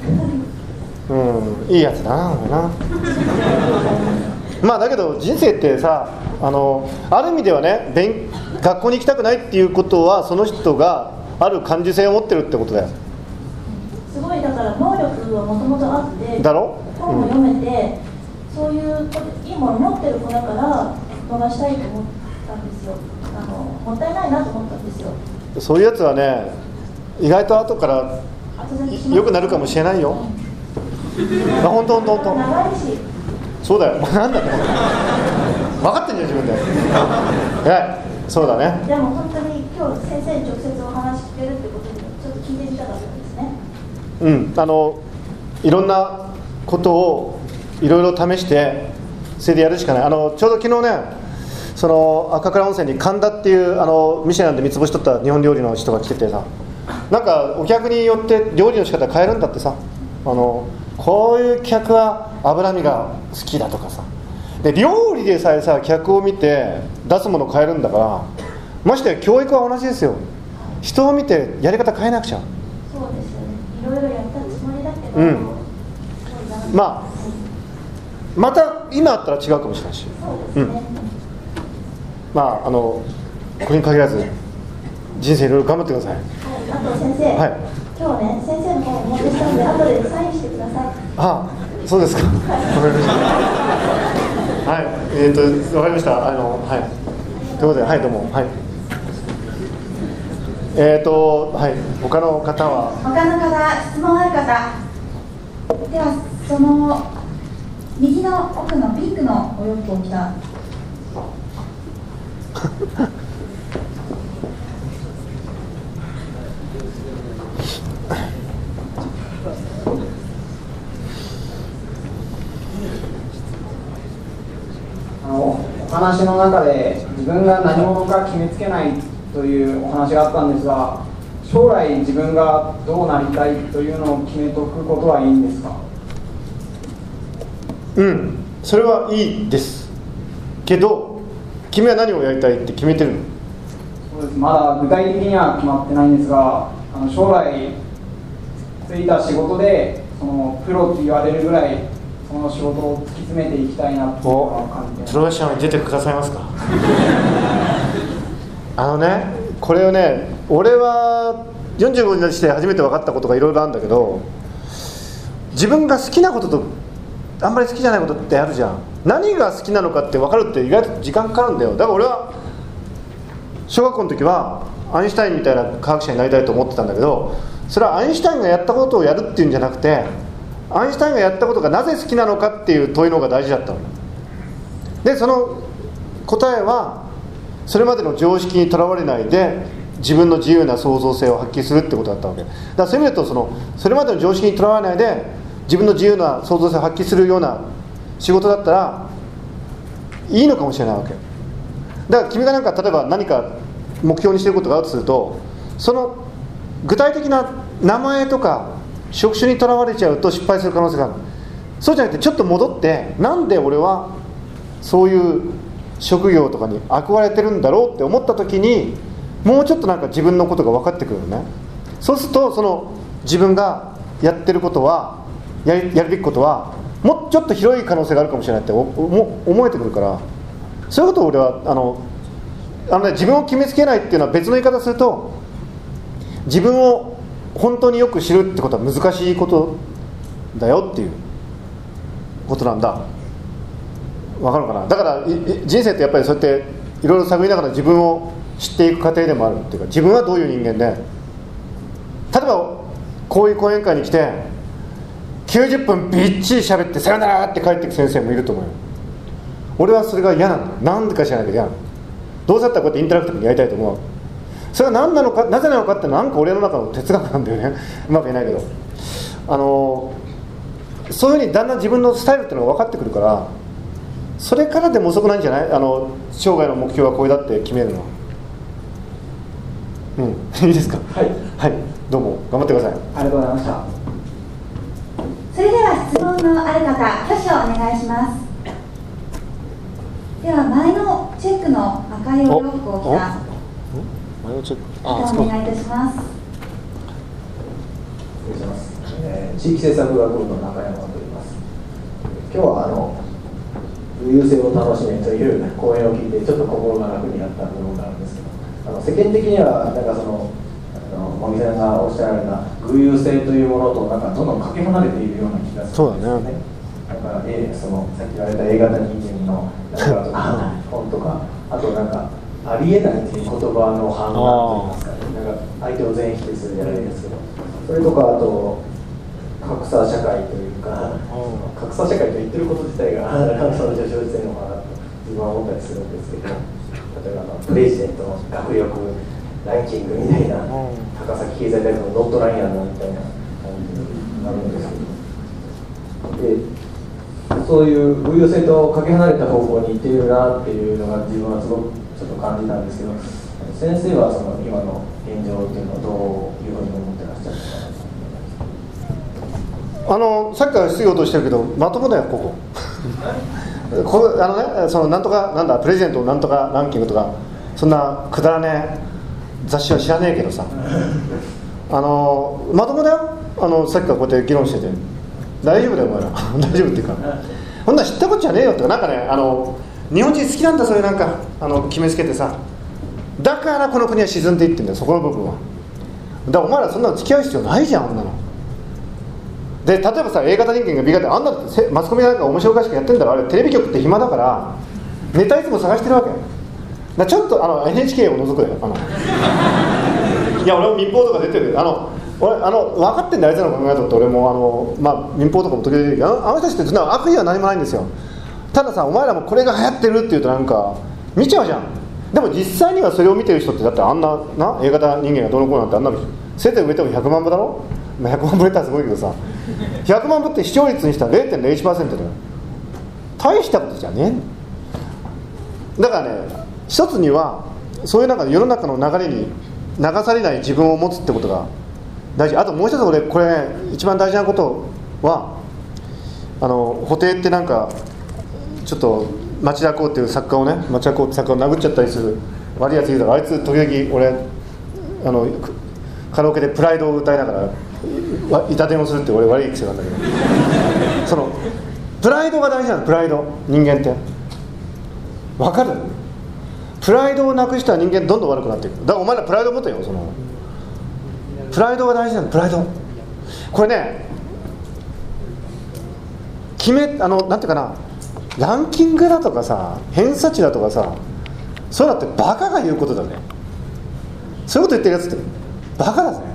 のでいいやつだな、俺な。まあだけど人生ってさ、ある意味ではね、学校に行きたくないっていうことは、その人がある感受性を持ってるってことだよ。 すごい、だから能力はもともとあってだろ、 本も読めて、そういういいもの持ってる子だから逃したいと思ったんですよ。もったいないなと思ったんですよ。 そういうやつはね、意外と後から良くなるかもしれないよ。本当長いし。 そうだよ。なんだって分かってんじゃん、自分で。そうだね。 でも本当に今日先生に直接お話聞けるってことで、ちょっと聞いてみたかったんですね。 いろんなことをいろいろ試して、それでやるしかない。ちょうど昨日ね、その赤倉温泉に神田っていうミシュランで三つ星取った日本料理の人が来ててさ、なんかお客によって料理の仕方変えるんだってさ、こういう客は脂身が好きだとかさ、で料理でさえさ、客を見て出すものを変えるんだから、ましてや教育は同じですよ。人を見てやり方変えなくちゃ。 そうですよね。いろいろやったつもりだけど、 また今あったら違うかもしれないし、 そうですね。 これに限らず人生いろいろ頑張ってください。 あと先生、今日ね、先生の本をお持ちしたので、後でサインしてください。 そうですか。わかりました。わかりました。ということで、どうも。他の方は。 他の方、質問ある方。では、その右の奥のピンクのお洋服を着た。 お話の中で自分が何者か決めつけないというお話があったんですが、将来自分がどうなりたいというのを決めとくことはいいんですか？ それはいいですけど、君は何をやりたいって決めてるの？ そうです。まだ具体的には決まってないんですが、将来ついた仕事でそのプロって言われるぐらいその仕事を突き詰めていきたいなっていうのを感じてます。 プロフェッショナルに出てくださいますかこれをね、俺は45になって初めて分かったことがいろいろあるんだけど、自分が好きなこととあんまり好きじゃないことってあるじゃん。何が好きなのかって分かるって意外と時間かかるんだよ。だから俺は小学校の時はアインシュタインみたいな科学者になりたいと思ってたんだけど、それはアインシュタインがやったことをやるっていうんじゃなくて、アインシュタインがやったことがなぜ好きなのかっていう問いの方が大事だったので、その答えはそれまでの常識にとらわれないで自分の自由な創造性を発揮するってことだったわけだから、そういう意味だとそれまでの常識にとらわれないで自分の自由な創造性を発揮するような仕事だったらいいのかもしれないわけだから、君が例えば何か目標にしていることがあるとすると、その具体的な名前とか職種にとらわれちゃうと失敗する可能性がある。そうじゃなくてちょっと戻って、なんで俺はそういう職業とかに憧れてるんだろうって思った時に、もうちょっと自分のことが分かってくるのね。そうするとその自分がやってることはやるべきことはもうちょっと広い可能性があるかもしれないって思えてくるから、そういうことを俺は自分を決めつけないっていうのは別の言い方すると、自分を本当によく知るってことは難しいことだよっていうことなんだ。わかるかな。だから人生ってやっぱりそうやっていろいろ探りながら自分を知っていく過程でもあるっていうか、自分はどういう人間で、例えばこういう講演会に来て90分びっちり喋ってさよならって帰っていく先生もいると思うよ。俺はそれが嫌なんだ。なんでか知らないけど嫌なの。どうせだったらこうやってインタラクティブにやりたいと思う。それは何なのか、なぜなのかって俺の中の哲学なんだよね。うまく言えないけど、そういうふうにだんだん自分のスタイルっていうのが分かってくるから、それからでも遅くないんじゃない？生涯の目標はこれだって決めるのは。いいですか。 はい、 はい、どうも頑張ってください。 ありがとうございました。 それでは質問のある方、挙手をお願いします。では前のチェックの赤いお洋服を着た前のチェック、 方お願いいたします。 失礼します。地域政策学部の中山と言います。今日は優勢を楽しめという講演を聞いてちょっと心が楽になった部分があるんですけど、世間的には茂木さんがおっしゃられた偶有性というものとどんどんかけ離れているような気がするんですよね。だからさっき言われた A 型人間のとか本とか、あとありえないという言葉の反乱といいますかね、相手を全否定するじゃないですけど、それとかあと格差社会というか、格差社会と言ってること自体がその助長してるのかなと自分は思ったりするんですけど、例えばプレジデントの学力ランキングみたいな、高崎経済大学のノットラインやなみたいな感じになるんですけど、でそういう偶有性とかけ離れた方向に行っているなっていうのが自分はすごくちょっと感じたんですけど、先生は今の現状っていうのはどういうふうに思ってらっしゃるのか。 さっきから質疑応答してるけどまともだよここなんとかなんだプレゼントなんとかランキングとかそんなくだらねえ雑誌は知らねえけどさ、まともだよ。さっきからこうやって議論してて大丈夫だよお前ら大丈夫っていうか、こんなん知ったことじゃねえよって日本人好きなんだ、そういう決めつけてさ、だからこの国は沈んでいってんだよ、そこの部分は。だからお前らそんなの付き合う必要ないじゃん、あんなので。例えばさ A 型人間が B 型、あんなマスコミなんか面白おかしくやってんだろ。あれテレビ局って暇だからネタいつも探してるわけだ。ちょっとNHK を除くだよいや俺も民放とか出てるけど俺分かってんだよあいつらの考えとって。俺も民放とかも時々出てるけど、あの人たちってそんな悪意は何もないんですよ。たださお前らもこれが流行ってるっていうと見ちゃうじゃん。でも実際にはそれを見てる人ってだってあんな A 型人間がどの子なんてあんなせいぜい植えても100万部だろ。100万部売れたらすごいけどさ、100万部って視聴率にしたら 0.01% だよ。大したことじゃねえ。だからね、一つにはそういう世の中の流れに流されない自分を持つってことが大事。あともう一つ俺これ、ね、一番大事なことは布袋ってちょっと町田公っていう作家をね、町田公って作家を殴っちゃったりする悪いやついるだろ。あいつ時々俺カラオケでプライドを歌いながら痛手をするって俺悪い癖なんだけどそのプライドが大事なの。プライド、人間って分かる？プライドをなくしたら人間どんどん悪くなっていく。だからお前らプライド持てよ。そのプライドが大事なの。プライド、これね、なんていうかな、ランキングだとかさ、偏差値だとかさ、そういうのってバカが言うことだね。そういうこと言ってるやつってバカだぜ。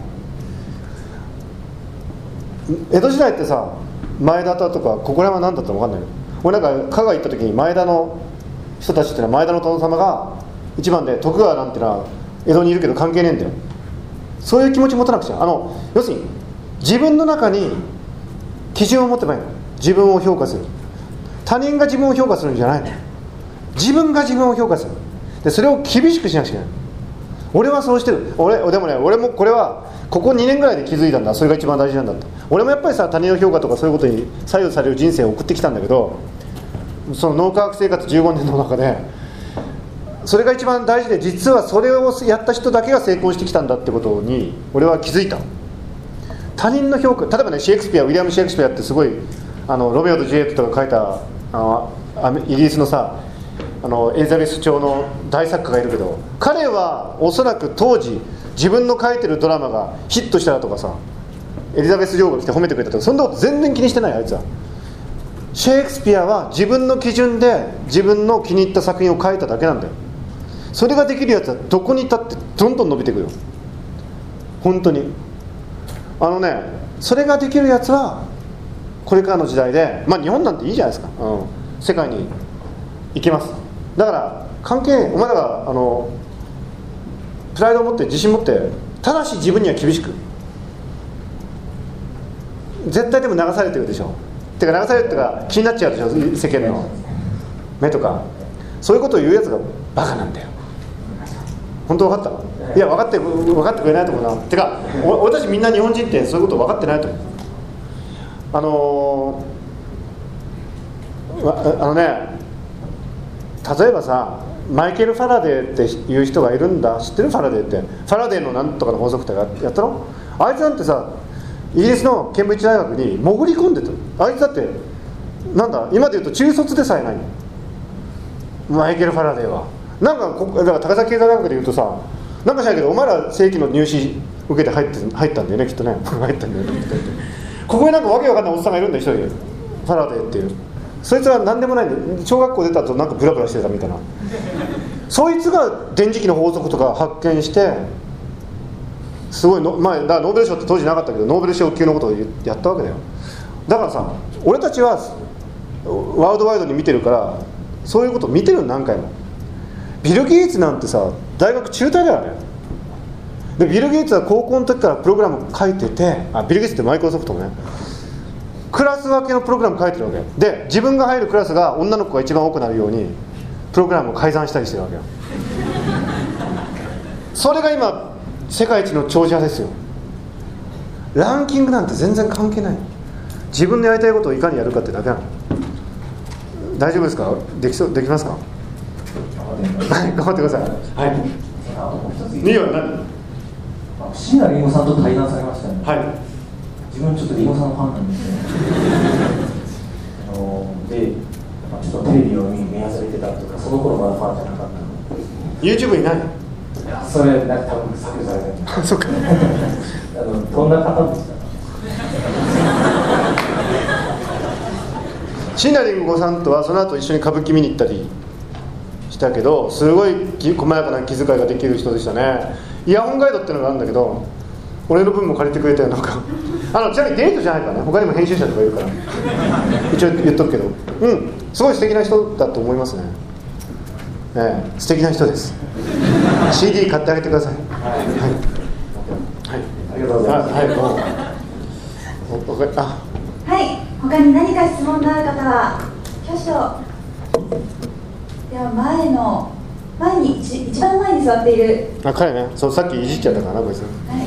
江戸時代ってさ、前田とかここら辺は何だったか分かんないけど、俺なんか香川行った時に前田の人たちっていうのは、前田の殿様が一番で、徳川なんてのは江戸にいるけど関係ねえんだよ。そういう気持ち持たなくちゃ。要するに自分の中に基準を持ってばいいの。自分を評価する。他人が自分を評価するんじゃないの。自分が自分を評価する。でそれを厳しくしなくちゃいけない。俺はそうしてる。でもね、俺もこれはここ2年ぐらいで気づいたんだ。それが一番大事なんだって。俺もやっぱりさ、他人の評価とかそういうことに左右される人生を送ってきたんだけど、その脳科学生活15年の中でそれが一番大事で、実はそれをやった人だけが成功してきたんだってことに俺は気づいた。他人の評価、例えばね、シェイクスピア、ウィリアム・シェイクスピアってすごいロメオとジュリエットとか書いたイギリスのさ、エリザベス朝の大作家がいるけど、彼はおそらく当時自分の書いてるドラマがヒットしたとかさ、エリザベス女王が来て褒めてくれたとか、そんなこと全然気にしてない。あいつは、シェイクスピアは自分の基準で自分の気に入った作品を書いただけなんだよ。それができるやつはどこにいたってどんどん伸びていくよ、本当に。それができるやつはこれからの時代で、日本なんていいじゃないですか、世界に行けます。だから関係、お前らがプライドを持って自信持って、ただし自分には厳しく、絶対でも流されてるでしょ。てか流されるっていうか気になっちゃうでしょ、世間の目とか。そういうことを言うやつがバカなんだよ。本当分かった？いや分かってくれないと思うな。てか俺たちみんな日本人ってそういうこと分かってないと思う。例えばさ、マイケル・ファラデーっていう人がいるんだ。知ってる？ファラデーって。ファラデーのなんとかの法則とかやったろ？あいつなんてさ、イギリスのケンブリッジ大学に潜り込んでた。あいつだってなんだ、今で言うと中卒でさえないの、マイケル・ファラデーは。だから高崎経済大学で言うとさ、なんかしないけど、お前ら正規の入試受けて入ったんだよね、きっとね。入ったんだよね。ここになんかわけわかんないおっさんがいるんだよ、一人で。ファラデーっていう。そいつは何でもないんで、小学校出た後なんかブラブラしてたみたいな。そいつが電磁気の法則とか発見して、すごいだからノーベル賞って当時なかったけど、ノーベル賞級のことをやったわけだよ。だからさ、俺たちはワールドワイドに見てるから、そういうことを見てるの、何回も。ビル・ゲイツなんてさ、大学中退だよね。でビル・ゲイツは高校の時からプログラム書いてて、ビル・ゲイツってマイクロソフトもね、クラス分けのプログラム書いてるわけで、自分が入るクラスが女の子が一番多くなるようにプログラムを改ざんしたりしてるわけよ。それが今世界一の長者ですよ。ランキングなんて全然関係ない。自分のやりたいことをいかにやるかってだけなの。大丈夫ですか？できますか？はい、頑張ってください。はい。いいよ、何？ 椎名林檎さんと対談されましたね。 はい。 自分ちょっと林檎さんのファンなんですよ。で、ちょっとテレビを見始めてたとか、その頃まだファンじゃなかったので。 YouTube にない？ いや、それなんか多分削除されてる。 そっか。 どんな方でしたか？ 椎名林檎さんとはその後一緒に歌舞伎見に行ったりしたけど、すごい細やかな気遣いができる人でしたね。イヤホンガイドっていうのがあるんだけど、俺の分も借りてくれて、なんかちなみにデートじゃないからね、他にも編集者とかいるから一応言っとくけど、すごい素敵な人だと思いますね。素敵な人です。CD 買ってあげてください。はい、ありがとうございます。はい、どうも。 はい、他に何か質問のある方は挙手を。では前に一番前に座っている彼ね、さっきいじっちゃったかな、こいつ。 はい、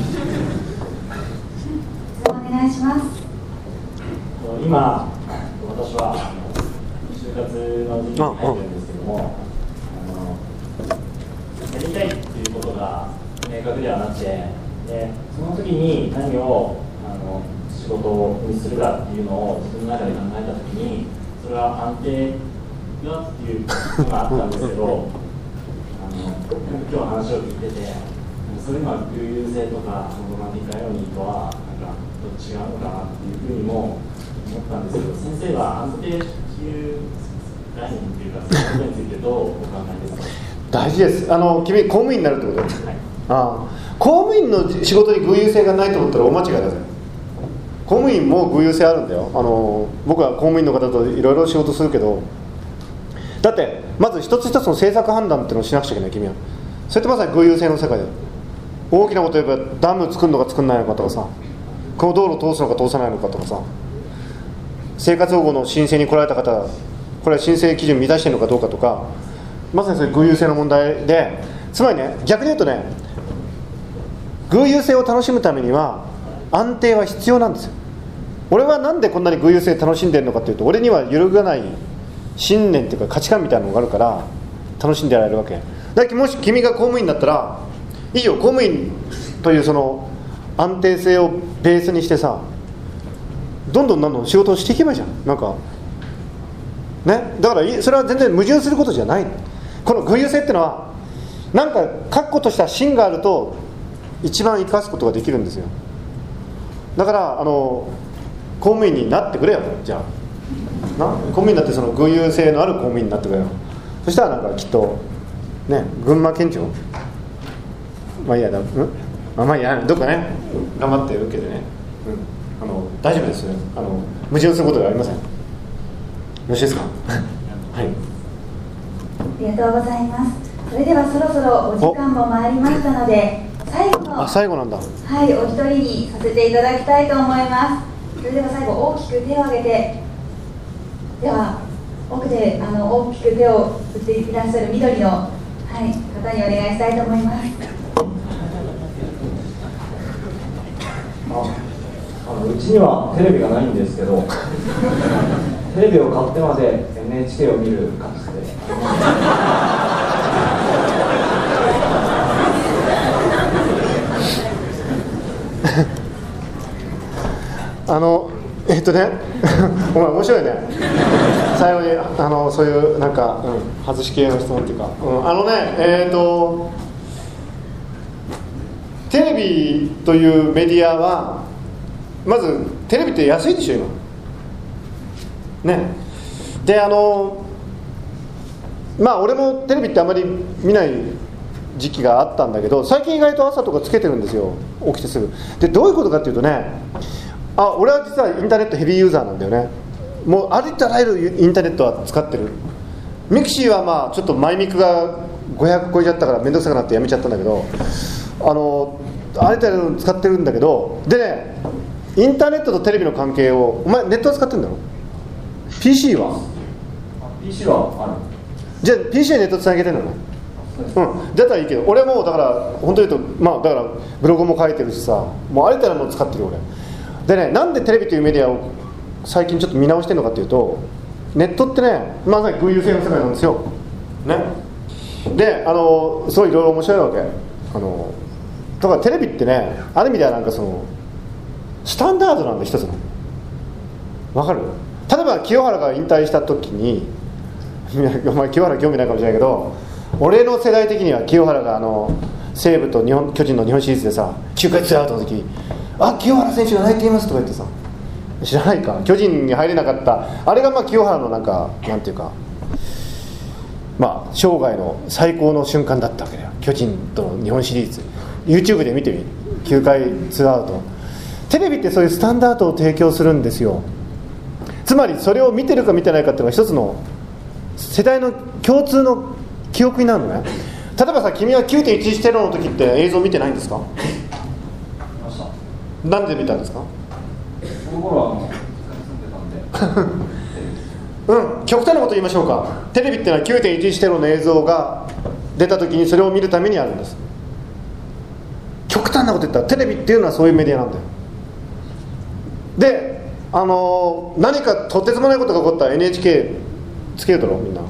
お願いします。 今私は就活の時期に入ってるんですけども、やりたいっていうことが明確ではなくて、 でその時に何を仕事にするかっていうのを自分の中で考えた時に、それは安定だっていうのがあったんですけど今日話を聞いてて、それが悠々性とかロマンティックアイロニーとはなんかどっち違うのかなっていうふうにも思ったんですけど、先生は安定っていう概念っていうか、そういうことについてどうお考えですか？ 大事です。君公務員になるってこと？はい。公務員の仕事に偶有性がないと思ったら大間違いだぜ。公務員も偶有性あるんだよ。僕は公務員の方といろいろ仕事するけど、だってまず一つ一つの政策判断っていうのをしなくちゃいけない。君はそれってまさに偶有性の世界だよ。大きなこと言えばダム作るのか作らないのかとかさ、この道路を通すのか通さないのかとかさ、生活保護の申請に来られた方、これは申請基準満たしているのかどうかとか、まさにそれ偶有性の問題で、つまりね、逆に言うとね、偶有性を楽しむためには安定は必要なんですよ。俺はなんでこんなに偶有性楽しんでるのかというと、俺には揺るがない信念というか価値観みたいなのがあるから楽しんでられるわけだけど、もし君が公務員だったらいいよ、公務員というその安定性をベースにしてさ、どんどん仕事をしていけばいいじゃん。なんかね、だからそれは全然矛盾することじゃない。この偶有性ってのはなんか確固とした芯があると一番生かすことができるんですよ。だから公務員になってくれよ。じゃあ公務員になって、その偶有性のある公務員になってくれよ。そしたらなんかきっとね、群馬県庁、まあいいやだ、まあいいや、どっかね頑張って受けてね、大丈夫ですよ。矛盾することがありません。よろしいですか？はい。 ありがとうございます。それではそろそろお時間も参りましたので、最後なんだ。はい、お一人にさせていただきたいと思います。それでは最後大きく手を挙げて、では奥で大きく手を振っていらっしゃる緑の、方にお願いしたいと思います。 うちにはテレビがないんですけどテレビを買ってまで NHK を見る感じでお前面白いね。最後にそういうなんか、外し系の質問っていうか、テレビというメディアは、まずテレビって安いでしょ今ね。で俺もテレビってあまり見ない時期があったんだけど、最近意外と朝とかつけてるんですよ、起きてすぐ。でどういうことかっていうとね、俺は実はインターネットヘビーユーザーなんだよね。もうありとあらゆるインターネットは使ってる。ミクシーはちょっとマイミクが500超えちゃったから面倒くさくなってやめちゃったんだけど、ありとあらゆる使ってるんだけど、でね、インターネットとテレビの関係を、お前ネットは使ってるんだろ？ PC は？ PC はある。 じゃあ PC でネットつなげてるのね。だったらいいけど、俺もだから本当に言うと、だからブログも書いてるしさ、もうありとあらゆるもの使ってる俺でね。なんでテレビというメディアを最近ちょっと見直してるのかっていうと、ネットってね、まさに偶有性の世界なんですよね。ですごいいろいろ面白いわけ。だからテレビってね、ある意味ではなんかそのスタンダードなんで、一つのわかる？例えば清原が引退した時にお前清原興味ないかもしれないけど、俺の世代的には清原が西武と巨人の日本シリーズでさ、9回ツーアウトの時、清原選手が泣いていますとか言ってさ、知らないか、巨人に入れなかったあれが清原のなんていうか、生涯の最高の瞬間だったわけだよ。巨人との日本シリーズ YouTube で見てみ、9回ツーアウト。テレビってそういうスタンダードを提供するんですよ。つまりそれを見てるか見てないかっていうのが一つの世代の共通の記憶になるのね。例えばさ、君は 9.11 テロの時って映像見てないんですか？ 見ました。 なんで見たんですか？ その頃は住んでたんで極端なこと言いましょうか。テレビってのは 9.11 テロの映像が出た時にそれを見るためにあるんです。極端なこと言ったらテレビっていうのはそういうメディアなんだよ。で何かとてつもないことが起こったら NHK つけるだろみんな。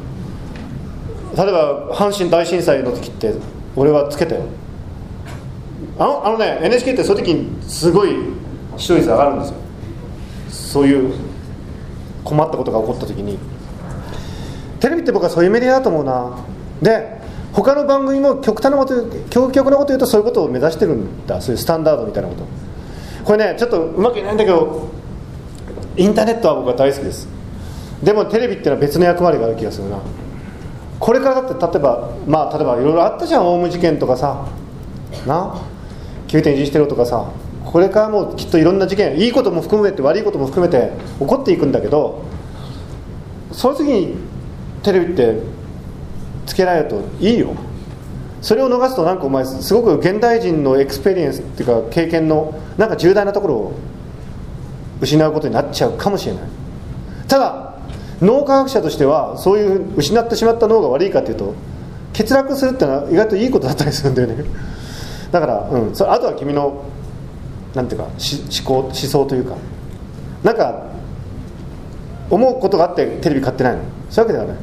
例えば阪神大震災の時って俺はつけたよ。 NHK ってそういう時にすごい視聴率上がるんですよ。そういう困ったことが起こった時に。テレビって僕はそういうメディアだと思うな。で他の番組も極端なこと究極なこと言うとそういうことを目指してるんだ。そういうスタンダードみたいなこと。これねちょっとうまく言えないんだけど、インターネットは僕は大好きです。でもテレビっていうのは別の役割がある気がするな。これからだって例えばいろいろあったじゃん。オウム事件とかさな、9.11テロとかさ、これからもきっといろんな事件、いいことも含めて悪いことも含めて起こっていくんだけど、その次にテレビってつけられるといいよ。それを逃すとなんかお前すごく現代人のエクスペリエンスっていうか経験のなんか重大なところを失うことになっちゃうかもしれない。ただ脳科学者としてはそういう失ってしまった脳が悪いかというと、欠落するってのは意外といいことだったりするんだよね。だから、あとは君のなんていうか思想というか、なんか思うことがあってテレビ買ってないの、そういうわけではない。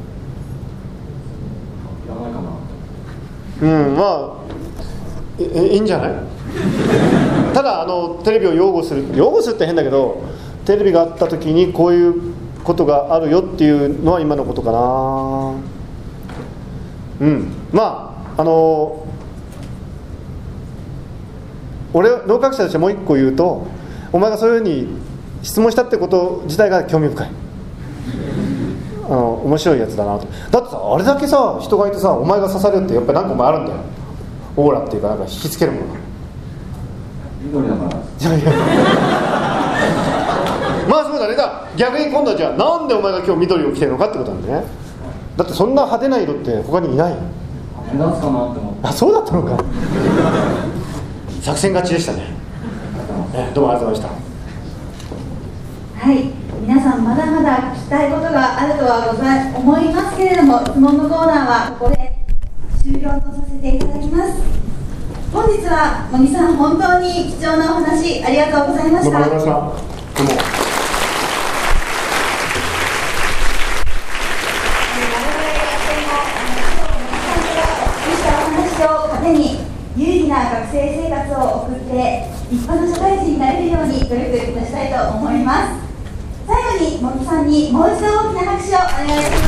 いらないかな。 いいんじゃない。ただテレビを擁護するって変だけど、テレビがあった時にこういうことがあるよっていうのは今のことかな。俺脳科学者としてもう一個言うと、お前がそういうふうに質問したってこと自体が興味深い。面白いやつだなと。だってさ、あれだけさ人がいてさ、お前が刺されるってやっぱり何かお前あるんだよ。オーラっていうか、なんか引きつけるものが。 緑だから。 そうだね。逆に今度はじゃあなんでお前が今日緑を着てるのかってことなんだね。だってそんな派手な色って他にいない。 目立つかなって思って。 そうだったのか。作戦勝ちでしたね。どうもありがとうございました。 はい、皆さんまだまだ聞きたいことがあるとは思いますけれども、質問のコーナーはここで終了とさせていただきます。本日は茂木さん、本当に貴重なお話ありがとうございました。 どうもありがとうございました。 有利な学生生活を送って立派な社会人になれるように努力いたしたいと思います。最後に茂木さんにもう一度大きな拍手をお願いします。